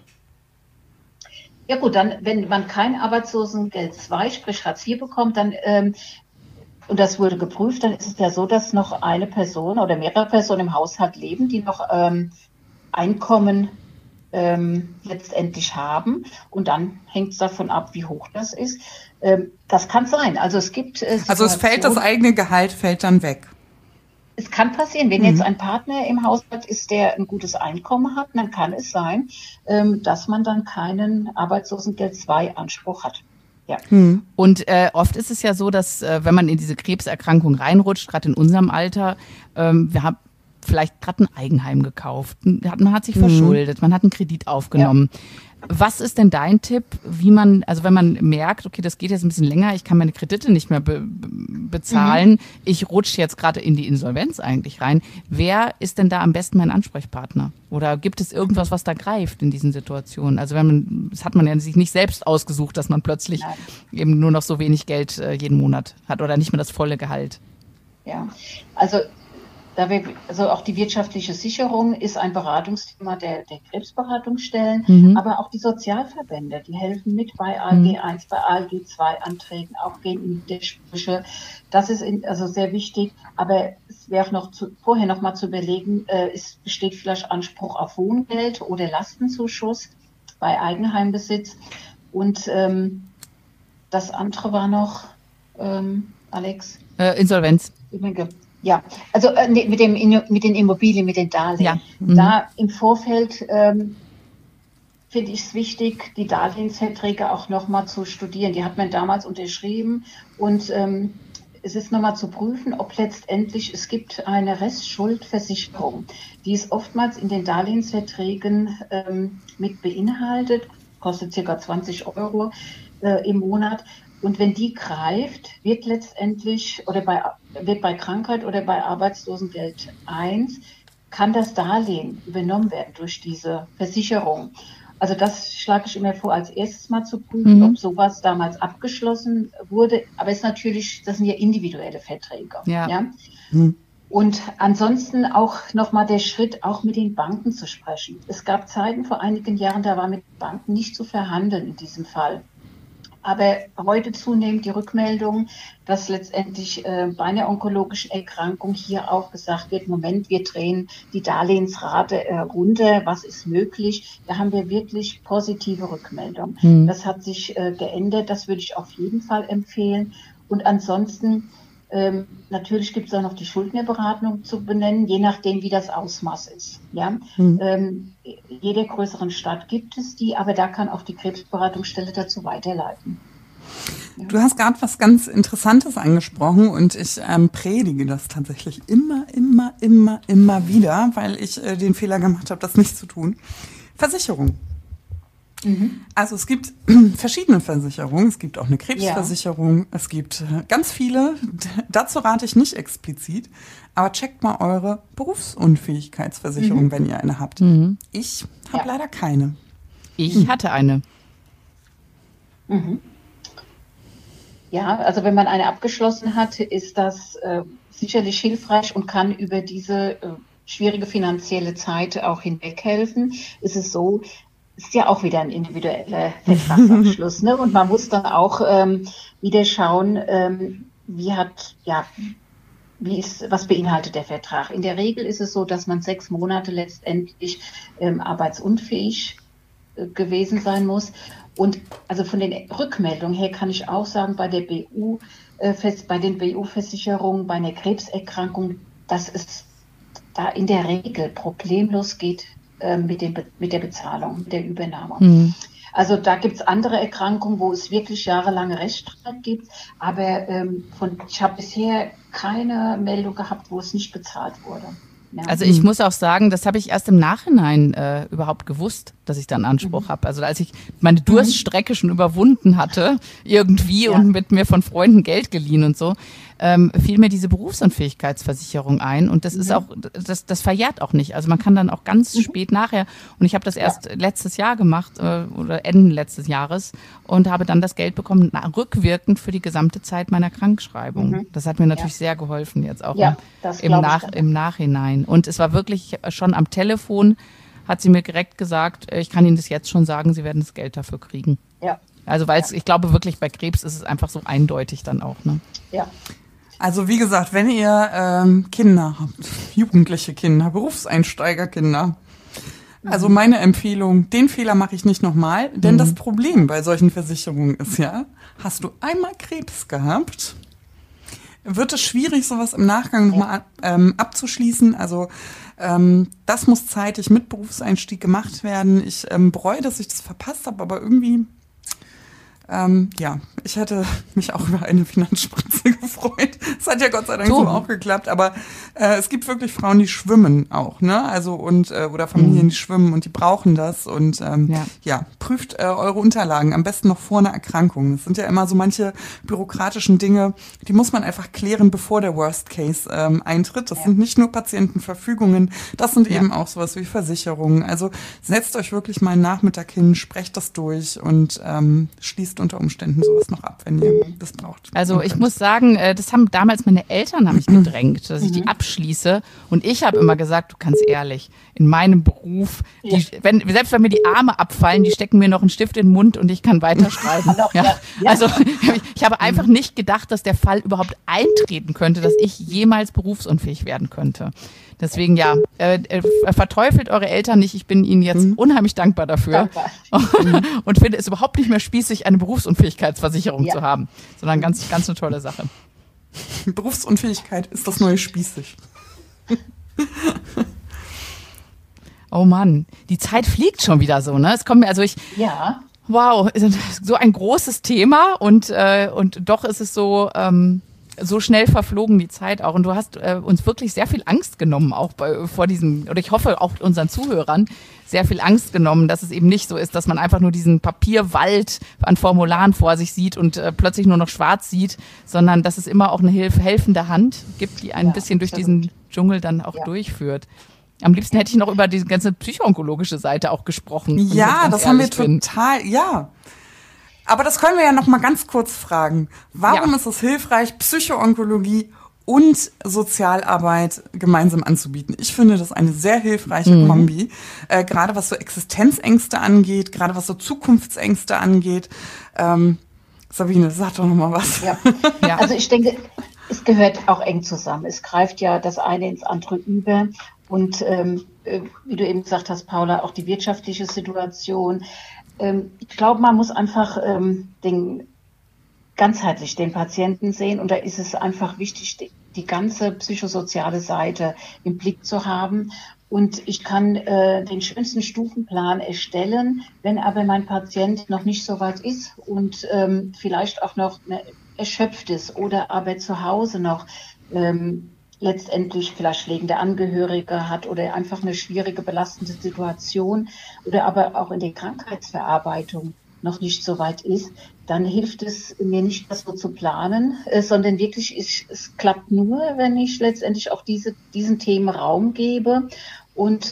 Speaker 3: Ja gut, dann, wenn man kein Arbeitslosengeld 2, sprich Hartz IV bekommt, dann und das wurde geprüft, dann ist es ja so, dass noch eine Person oder mehrere Personen im Haushalt leben, die noch Einkommen letztendlich haben. Und dann hängt es davon ab, wie hoch das ist. Das kann sein. Also es gibt
Speaker 2: also es fällt das eigene Gehalt fällt dann weg.
Speaker 3: Es kann passieren, wenn jetzt ein Partner im Haushalt ist, der ein gutes Einkommen hat, dann kann es sein, dass man dann keinen Arbeitslosengeld 2 Anspruch hat. Ja.
Speaker 1: Und oft ist es ja so, dass wenn man in diese Krebserkrankung reinrutscht, gerade in unserem Alter, wir haben vielleicht gerade ein Eigenheim gekauft, man hat sich verschuldet, man hat einen Kredit aufgenommen. Ja. Was ist denn dein Tipp, wie man, also wenn man merkt, okay, das geht jetzt ein bisschen länger, ich kann meine Kredite nicht mehr bezahlen, ich rutsche jetzt gerade in die Insolvenz eigentlich rein. Wer ist denn da am besten mein Ansprechpartner? Oder gibt es irgendwas, was da greift in diesen Situationen? Also das hat man ja sich nicht selbst ausgesucht, dass man plötzlich eben nur noch so wenig Geld jeden Monat hat oder nicht mehr das volle Gehalt.
Speaker 3: Ja, also auch die wirtschaftliche Sicherung ist ein Beratungsthema der Krebsberatungsstellen, aber auch die Sozialverbände, die helfen mit bei ALG 1, bei ALG 2 Anträgen, auch gehen in Widersprüche. Das ist also sehr wichtig, aber es wäre noch vorher noch mal zu überlegen, es besteht vielleicht Anspruch auf Wohngeld oder Lastenzuschuss bei Eigenheimbesitz. Und das andere war noch, Alex?
Speaker 1: Insolvenz.
Speaker 3: Ja, also mit den Immobilien, mit den Darlehen. Ja. Da im Vorfeld finde ich es wichtig, die Darlehensverträge auch nochmal zu studieren. Die hat man damals unterschrieben und es ist nochmal zu prüfen, ob letztendlich, es gibt eine Restschuldversicherung, die ist oftmals in den Darlehensverträgen mit beinhaltet, kostet ca. 20 € im Monat. Und wenn die greift, wird letztendlich wird bei Krankheit oder bei Arbeitslosengeld 1 kann das Darlehen übernommen werden durch diese Versicherung. Also das schlage ich immer vor, als erstes mal zu prüfen, ob sowas damals abgeschlossen wurde. Aber es ist natürlich, das sind ja individuelle Verträge. Ja? Und ansonsten auch nochmal der Schritt, auch mit den Banken zu sprechen. Es gab Zeiten vor einigen Jahren, da war mit Banken nicht zu verhandeln in diesem Fall. Aber heute zunehmend die Rückmeldung, dass letztendlich bei einer onkologischen Erkrankung hier auch gesagt wird, Moment, wir drehen die Darlehensrate runter, was ist möglich? Da haben wir wirklich positive Rückmeldungen. Das hat sich geändert, das würde ich auf jeden Fall empfehlen. Und ansonsten, natürlich gibt es auch noch die Schuldnerberatung zu benennen, je nachdem, wie das Ausmaß ist. Ja? Jeder größeren Stadt gibt es die, aber da kann auch die Krebsberatungsstelle dazu weiterleiten.
Speaker 2: Du hast gerade was ganz Interessantes angesprochen und ich predige das tatsächlich immer wieder, weil ich den Fehler gemacht habe, das nicht zu tun. Versicherung. Also es gibt verschiedene Versicherungen, es gibt auch eine Krebsversicherung, es gibt ganz viele, dazu rate ich nicht explizit, aber checkt mal eure Berufsunfähigkeitsversicherung, wenn ihr eine habt. Ich habe leider keine.
Speaker 1: Ich hatte eine.
Speaker 3: Ja, also wenn man eine abgeschlossen hat, ist das sicherlich hilfreich und kann über diese schwierige finanzielle Zeit auch hinweghelfen. Es ist so, ist ja auch wieder ein individueller Vertragsabschluss, ne? Und man muss dann auch wieder schauen, was beinhaltet der Vertrag. In der Regel ist es so, dass man 6 Monate letztendlich arbeitsunfähig gewesen sein muss. Und also von den Rückmeldungen her kann ich auch sagen, bei der bei den BU-Versicherungen, bei einer Krebserkrankung, dass es da in der Regel problemlos geht mit der Bezahlung, mit der Übernahme. Also da gibt es andere Erkrankungen, wo es wirklich jahrelange Rechtsstreit gibt, aber ich habe bisher keine Meldung gehabt, wo es nicht bezahlt wurde. Ja.
Speaker 1: Also ich muss auch sagen, das habe ich erst im Nachhinein überhaupt gewusst, dass ich da einen Anspruch habe. Also als ich meine Durststrecke schon überwunden hatte irgendwie und mit mir von Freunden Geld geliehen und so, fiel mir diese Berufsunfähigkeitsversicherung ein und das ist auch, das verjährt auch nicht. Also man kann dann auch ganz spät nachher, und ich habe das erst letztes Jahr gemacht oder Ende letztes Jahres und habe dann das Geld bekommen, rückwirkend für die gesamte Zeit meiner Krankschreibung. Das hat mir natürlich sehr geholfen jetzt auch im Nachhinein. Und es war wirklich schon am Telefon, hat sie mir direkt gesagt, ich kann Ihnen das jetzt schon sagen, Sie werden das Geld dafür kriegen. Ja. Also weil ich glaube wirklich bei Krebs ist es einfach so eindeutig dann auch. Ne?
Speaker 3: Ja.
Speaker 2: Also wie gesagt, wenn ihr Kinder habt, jugendliche Kinder, Berufseinsteigerkinder, also meine Empfehlung, den Fehler mache ich nicht nochmal, denn das Problem bei solchen Versicherungen ist ja, hast du einmal Krebs gehabt, wird es schwierig, sowas im Nachgang nochmal abzuschließen. Also das muss zeitig mit Berufseinstieg gemacht werden. Ich bereue, dass ich das verpasst habe, aber irgendwie ich hätte mich auch über eine Finanzspritze gefreut. Es hat ja Gott sei Dank so auch geklappt, aber es gibt wirklich Frauen, die schwimmen auch, ne? Also oder Familien, die schwimmen und die brauchen das und prüft eure Unterlagen, am besten noch vor einer Erkrankung. Das sind ja immer so manche bürokratischen Dinge, die muss man einfach klären, bevor der Worst Case eintritt. Das sind nicht nur Patientenverfügungen, das sind eben auch sowas wie Versicherungen. Also setzt euch wirklich mal einen Nachmittag hin, sprecht das durch und schließt unter Umständen sowas noch ab, wenn ihr das braucht.
Speaker 1: Also ich muss sagen, das haben damals meine Eltern mich gedrängt, dass ich die abschließe. Und ich habe immer gesagt, du kannst ehrlich, in meinem Beruf, selbst wenn mir die Arme abfallen, die stecken mir noch einen Stift in den Mund und ich kann weiterschreiben. Also ich habe einfach nicht gedacht, dass der Fall überhaupt eintreten könnte, dass ich jemals berufsunfähig werden könnte. Deswegen verteufelt eure Eltern nicht. Ich bin ihnen jetzt unheimlich dankbar dafür und finde es überhaupt nicht mehr spießig, eine Berufsunfähigkeitsversicherung zu haben, sondern ganz, ganz eine tolle Sache.
Speaker 2: Berufsunfähigkeit ist das neue spießig.
Speaker 1: Oh Mann, die Zeit fliegt schon wieder so, ne? Es kommt mir, wow, so ein großes Thema und doch ist es so schnell verflogen die Zeit auch. Und du hast uns wirklich sehr viel Angst genommen, auch vor diesem, oder ich hoffe auch unseren Zuhörern, sehr viel Angst genommen, dass es eben nicht so ist, dass man einfach nur diesen Papierwald an Formularen vor sich sieht und plötzlich nur noch schwarz sieht, sondern dass es immer auch eine helfende Hand gibt, die ein bisschen durch diesen Dschungel dann auch durchführt. Am liebsten hätte ich noch über die ganze psychoonkologische Seite auch gesprochen.
Speaker 2: Ja, das haben wir total, Aber das können wir ja noch mal ganz kurz fragen. Warum ist es hilfreich, Psychoonkologie und Sozialarbeit gemeinsam anzubieten? Ich finde das eine sehr hilfreiche Kombi, gerade was so Existenzängste angeht, gerade was so Zukunftsängste angeht. Sabine, sag doch noch mal was.
Speaker 3: Ja. Also ich denke, es gehört auch eng zusammen. Es greift ja das eine ins andere über. Und wie du eben gesagt hast, Paula, auch die wirtschaftliche Situation. Ich glaube, man muss einfach ganzheitlich den Patienten sehen und da ist es einfach wichtig, die ganze psychosoziale Seite im Blick zu haben Und ich kann den schönsten Stufenplan erstellen, wenn aber mein Patient noch nicht so weit ist und vielleicht auch noch erschöpft ist oder aber zu Hause noch letztendlich vielleicht pflegende Angehörige hat oder einfach eine schwierige, belastende Situation oder aber auch in der Krankheitsverarbeitung noch nicht so weit ist, dann hilft es mir nicht, das so zu planen, sondern wirklich, es klappt nur, wenn ich letztendlich auch diesen Themen Raum gebe und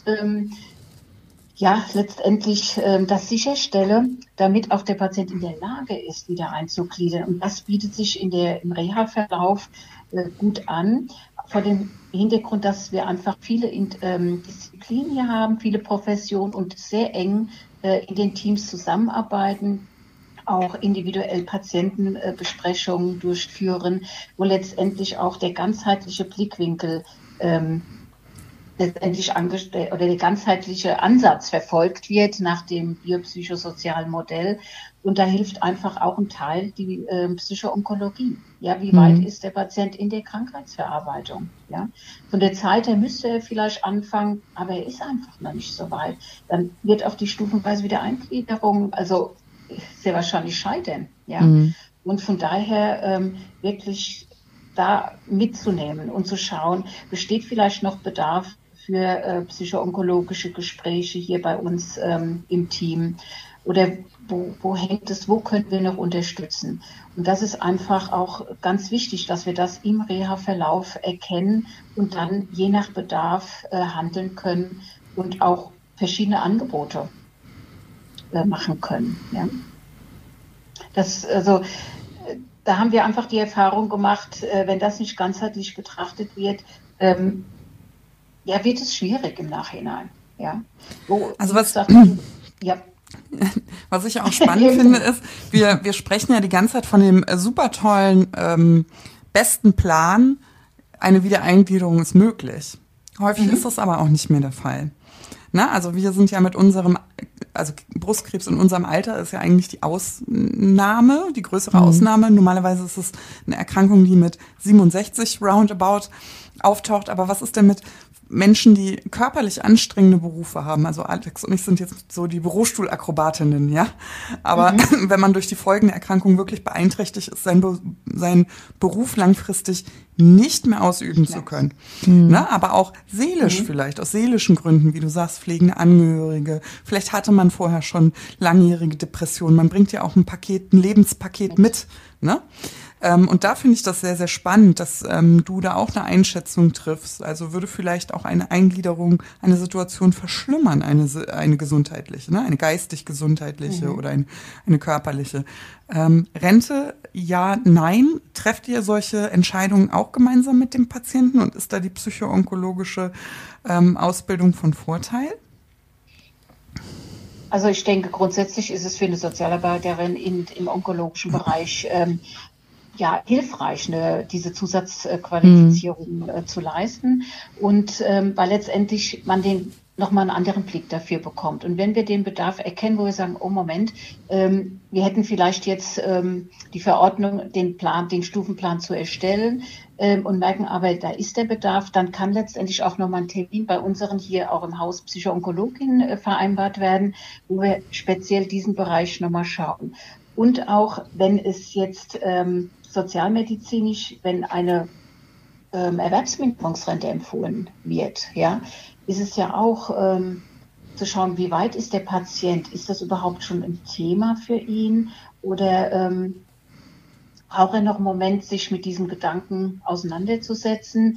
Speaker 3: letztendlich das sicherstelle, damit auch der Patient in der Lage ist, wieder einzugliedern. Und das bietet sich im Reha-Verlauf gut an, vor dem Hintergrund, dass wir einfach viele Disziplinen hier haben, viele Professionen und sehr eng in den Teams zusammenarbeiten, auch individuell Patientenbesprechungen durchführen, wo letztendlich auch der ganzheitliche Blickwinkel letztendlich oder der ganzheitliche Ansatz verfolgt wird nach dem biopsychosozialen Modell. Und da hilft einfach auch ein Teil die Psychoonkologie. Ja, wie weit ist der Patient in der Krankheitsverarbeitung? Ja, von der Zeit her müsste er vielleicht anfangen, aber er ist einfach noch nicht so weit. Dann wird auch die stufenweise Wiedereingliederung, also sehr wahrscheinlich scheitern. Ja, und von daher wirklich da mitzunehmen und zu schauen, besteht vielleicht noch Bedarf für psychoonkologische Gespräche hier bei uns im Team oder wo hängt es, wo können wir noch unterstützen? Und das ist einfach auch ganz wichtig, dass wir das im Reha-Verlauf erkennen und dann je nach Bedarf handeln können und auch verschiedene Angebote machen können. Ja? Da haben wir einfach die Erfahrung gemacht, wenn das nicht ganzheitlich betrachtet wird, wird es schwierig im Nachhinein. Ja?
Speaker 2: Was ich auch spannend finde, ist, wir sprechen ja die ganze Zeit von dem super tollen, besten Plan, eine Wiedereingliederung ist möglich. Häufig ist das aber auch nicht mehr der Fall. Na, also wir sind ja mit Brustkrebs in unserem Alter ist ja eigentlich die Ausnahme, die größere Ausnahme. Normalerweise ist es eine Erkrankung, die mit 67 roundabout auftaucht. Aber was ist denn mit Menschen, die körperlich anstrengende Berufe haben? Also Alex und ich sind jetzt so die Bürostuhlakrobatinnen, ja. Aber wenn man durch die Folgen der Erkrankung wirklich beeinträchtigt ist, sein Beruf langfristig nicht mehr ausüben zu können. Ne? Aber auch seelisch vielleicht, aus seelischen Gründen, wie du sagst, pflegende Angehörige. Vielleicht hatte man vorher schon langjährige Depressionen. Man bringt ja auch ein Lebenspaket mit. Ne? Und da finde ich das sehr, sehr spannend, dass du da auch eine Einschätzung triffst. Also würde vielleicht auch eine Eingliederung eine Situation verschlimmern, eine gesundheitliche, ne? Eine geistig-gesundheitliche oder eine körperliche. Rente, ja, nein. Trefft ihr solche Entscheidungen auch gemeinsam mit dem Patienten und ist da die psychoonkologische Ausbildung von Vorteil?
Speaker 3: Also ich denke, grundsätzlich ist es für eine Sozialarbeiterin im onkologischen Bereich hilfreich, diese Zusatzqualifizierung zu leisten und weil letztendlich man nochmal einen anderen Blick dafür bekommt. Und wenn wir den Bedarf erkennen, wo wir sagen, oh Moment, wir hätten vielleicht jetzt die Verordnung, den Stufenplan zu erstellen und merken aber, da ist der Bedarf, dann kann letztendlich auch nochmal ein Termin bei unseren hier auch im Haus Psychoonkologin vereinbart werden, wo wir speziell diesen Bereich nochmal schauen. Und auch, wenn es jetzt sozialmedizinisch, wenn eine Erwerbsminderungsrente empfohlen wird, ja, ist es ja auch zu schauen, wie weit ist der Patient? Ist das überhaupt schon ein Thema für ihn? Oder braucht er noch einen Moment, sich mit diesem Gedanken auseinanderzusetzen?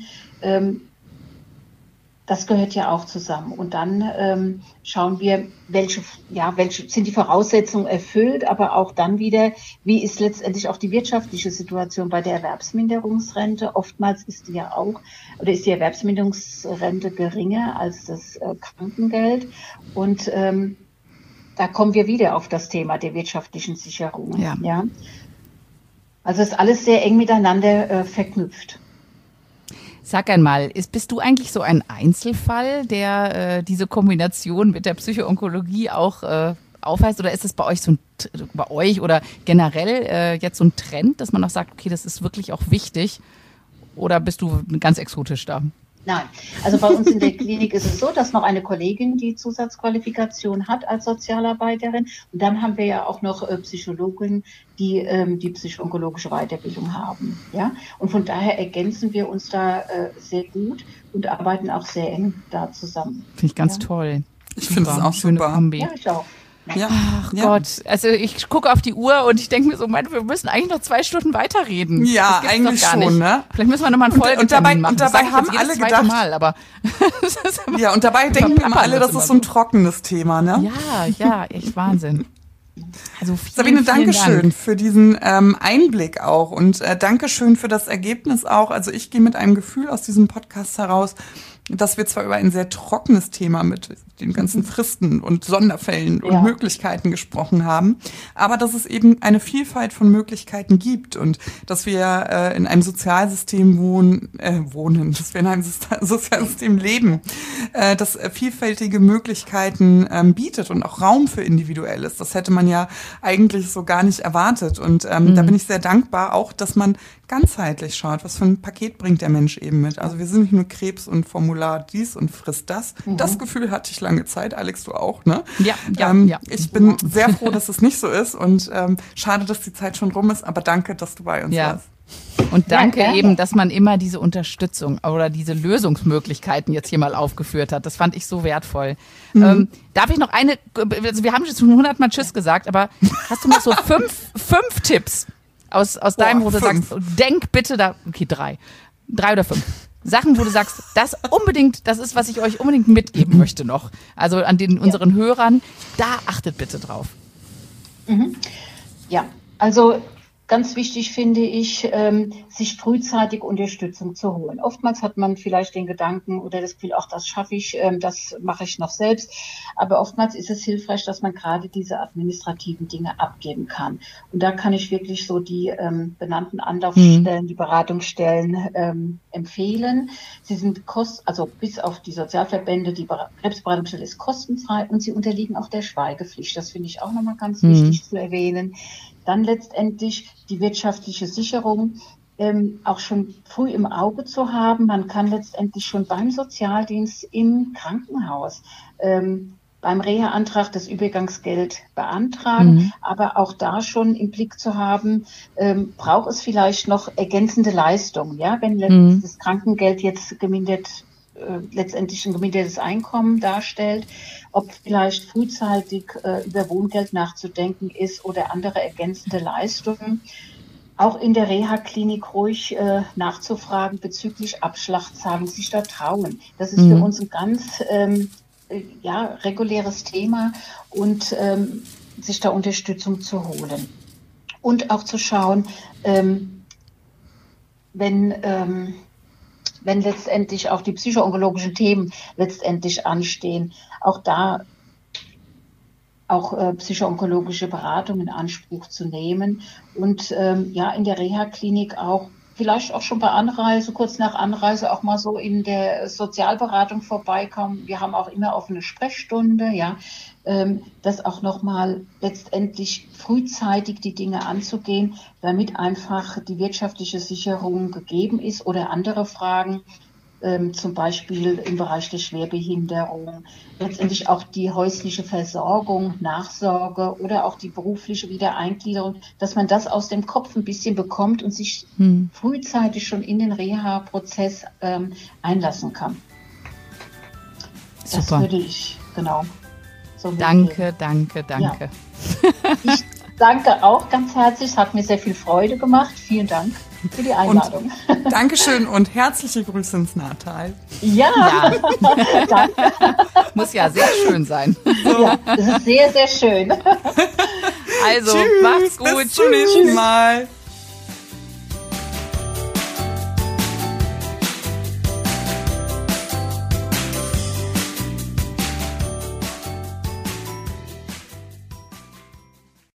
Speaker 3: Das gehört ja auch zusammen. Und dann schauen wir, welche sind die Voraussetzungen erfüllt, aber auch dann wieder, wie ist letztendlich auch die wirtschaftliche Situation bei der Erwerbsminderungsrente? Oftmals ist die Erwerbsminderungsrente geringer als das Krankengeld. Und da kommen wir wieder auf das Thema der wirtschaftlichen Sicherung. Ja? Also ist alles sehr eng miteinander verknüpft.
Speaker 1: Sag einmal, bist du eigentlich so ein Einzelfall, der diese Kombination mit der Psychoonkologie auch aufweist? Oder ist es bei euch oder generell jetzt so ein Trend, dass man auch sagt, okay, das ist wirklich auch wichtig? Oder bist du ganz exotisch da?
Speaker 3: Nein, also bei uns in der Klinik ist es so, dass noch eine Kollegin die Zusatzqualifikation hat als Sozialarbeiterin. Und dann haben wir ja auch noch Psychologen, die die psychoonkologische Weiterbildung haben. Ja? Und von daher ergänzen wir uns da sehr gut und arbeiten auch sehr eng da zusammen.
Speaker 1: Finde ich ganz toll.
Speaker 2: Ich finde es auch
Speaker 1: schöne
Speaker 2: super.
Speaker 1: Kombi.
Speaker 3: Ja, ich auch.
Speaker 2: Ja.
Speaker 1: Ach Gott, also ich gucke auf die Uhr und ich denke mir so, wir müssen eigentlich noch 2 Stunden weiterreden.
Speaker 2: Ja, eigentlich schon,
Speaker 1: nicht.
Speaker 2: Ne?
Speaker 1: Vielleicht müssen wir nochmal einen Folgetermin machen.
Speaker 2: Und dabei haben alle gedacht,
Speaker 1: Mal, aber
Speaker 2: ja, und dabei denken wir alle, das ist so ein trockenes Thema, ne?
Speaker 1: Ja, echt Wahnsinn. Also
Speaker 2: Sabine, Dankeschön
Speaker 1: Dank.
Speaker 2: für diesen Einblick auch und Dankeschön für das Ergebnis auch. Also ich gehe mit einem Gefühl aus diesem Podcast heraus, dass wir zwar über ein sehr trockenes Thema mit den ganzen Fristen und Sonderfällen und Möglichkeiten gesprochen haben, aber dass es eben eine Vielfalt von Möglichkeiten gibt und dass wir in einem Sozialsystem dass wir in einem Sozialsystem leben, das vielfältige Möglichkeiten bietet und auch Raum für Individuelles. Das hätte man ja eigentlich so gar nicht erwartet und da bin ich sehr dankbar auch, dass man ganzheitlich schaut, was für ein Paket bringt der Mensch eben mit. Also wir sind nicht nur Krebs und Formular dies und frisst das. Das Gefühl hatte ich lange Zeit, Alex, du auch, ne?
Speaker 1: Ja.
Speaker 2: Ich bin sehr froh, dass es nicht so ist und schade, dass die Zeit schon rum ist, aber danke, dass du bei uns warst.
Speaker 1: Und danke eben, dass man immer diese Unterstützung oder diese Lösungsmöglichkeiten jetzt hier mal aufgeführt hat. Das fand ich so wertvoll. Darf ich noch also wir haben schon 100 Mal Tschüss gesagt, aber hast du noch so fünf Tipps aus deinem, wo du sagst, denk bitte da, okay, 3 oder 5 Sachen, wo du sagst, das ist, was ich euch unbedingt mitgeben möchte noch. Also an unseren Hörern, da achtet bitte drauf.
Speaker 3: Ja, also ganz wichtig finde ich, sich frühzeitig Unterstützung zu holen. Oftmals hat man vielleicht den Gedanken oder das Gefühl, ach, das schaffe ich, das mache ich noch selbst. Aber oftmals ist es hilfreich, dass man gerade diese administrativen Dinge abgeben kann. Und da kann ich wirklich so die benannten Anlaufstellen, die Beratungsstellen empfehlen. Sie sind also bis auf die Sozialverbände, die Krebsberatungsstelle ist kostenfrei und sie unterliegen auch der Schweigepflicht. Das finde ich auch nochmal ganz wichtig zu erwähnen. Dann letztendlich die wirtschaftliche Sicherung auch schon früh im Auge zu haben. Man kann letztendlich schon beim Sozialdienst im Krankenhaus beim Reha-Antrag das Übergangsgeld beantragen, aber auch da schon im Blick zu haben, braucht es vielleicht noch ergänzende Leistungen, ja, wenn das Krankengeld jetzt letztendlich ein gemindertes Einkommen darstellt, ob vielleicht frühzeitig über Wohngeld nachzudenken ist oder andere ergänzende Leistungen. Auch in der Reha-Klinik ruhig nachzufragen bezüglich Abschlagzahlen, sich da trauen. Das ist für uns ein ganz reguläres Thema und sich da Unterstützung zu holen. Und auch zu schauen, wenn letztendlich auch die psychoonkologischen Themen letztendlich anstehen, auch da psychoonkologische Beratung in Anspruch zu nehmen und in der Reha-Klinik auch vielleicht auch schon bei Anreise, kurz nach Anreise auch mal so in der Sozialberatung vorbeikommen. Wir haben auch immer offene Sprechstunde, das auch nochmal letztendlich frühzeitig die Dinge anzugehen, damit einfach die wirtschaftliche Sicherung gegeben ist oder andere Fragen, zum Beispiel im Bereich der Schwerbehinderung, letztendlich auch die häusliche Versorgung, Nachsorge oder auch die berufliche Wiedereingliederung, dass man das aus dem Kopf ein bisschen bekommt und sich frühzeitig schon in den Reha-Prozess einlassen kann.
Speaker 1: Super.
Speaker 3: Das würde ich, so
Speaker 1: Danke.
Speaker 3: Ja. Ich danke auch ganz herzlich, es hat mir sehr viel Freude gemacht. Vielen Dank für die Einladung.
Speaker 2: Und Dankeschön und herzliche Grüße ins Nahtal.
Speaker 3: Ja. Danke.
Speaker 1: Muss ja sehr schön sein.
Speaker 3: Ja, das ist sehr, sehr schön.
Speaker 1: Also,
Speaker 2: Tschüss,
Speaker 1: macht's gut.
Speaker 2: Bis zum nächsten Mal.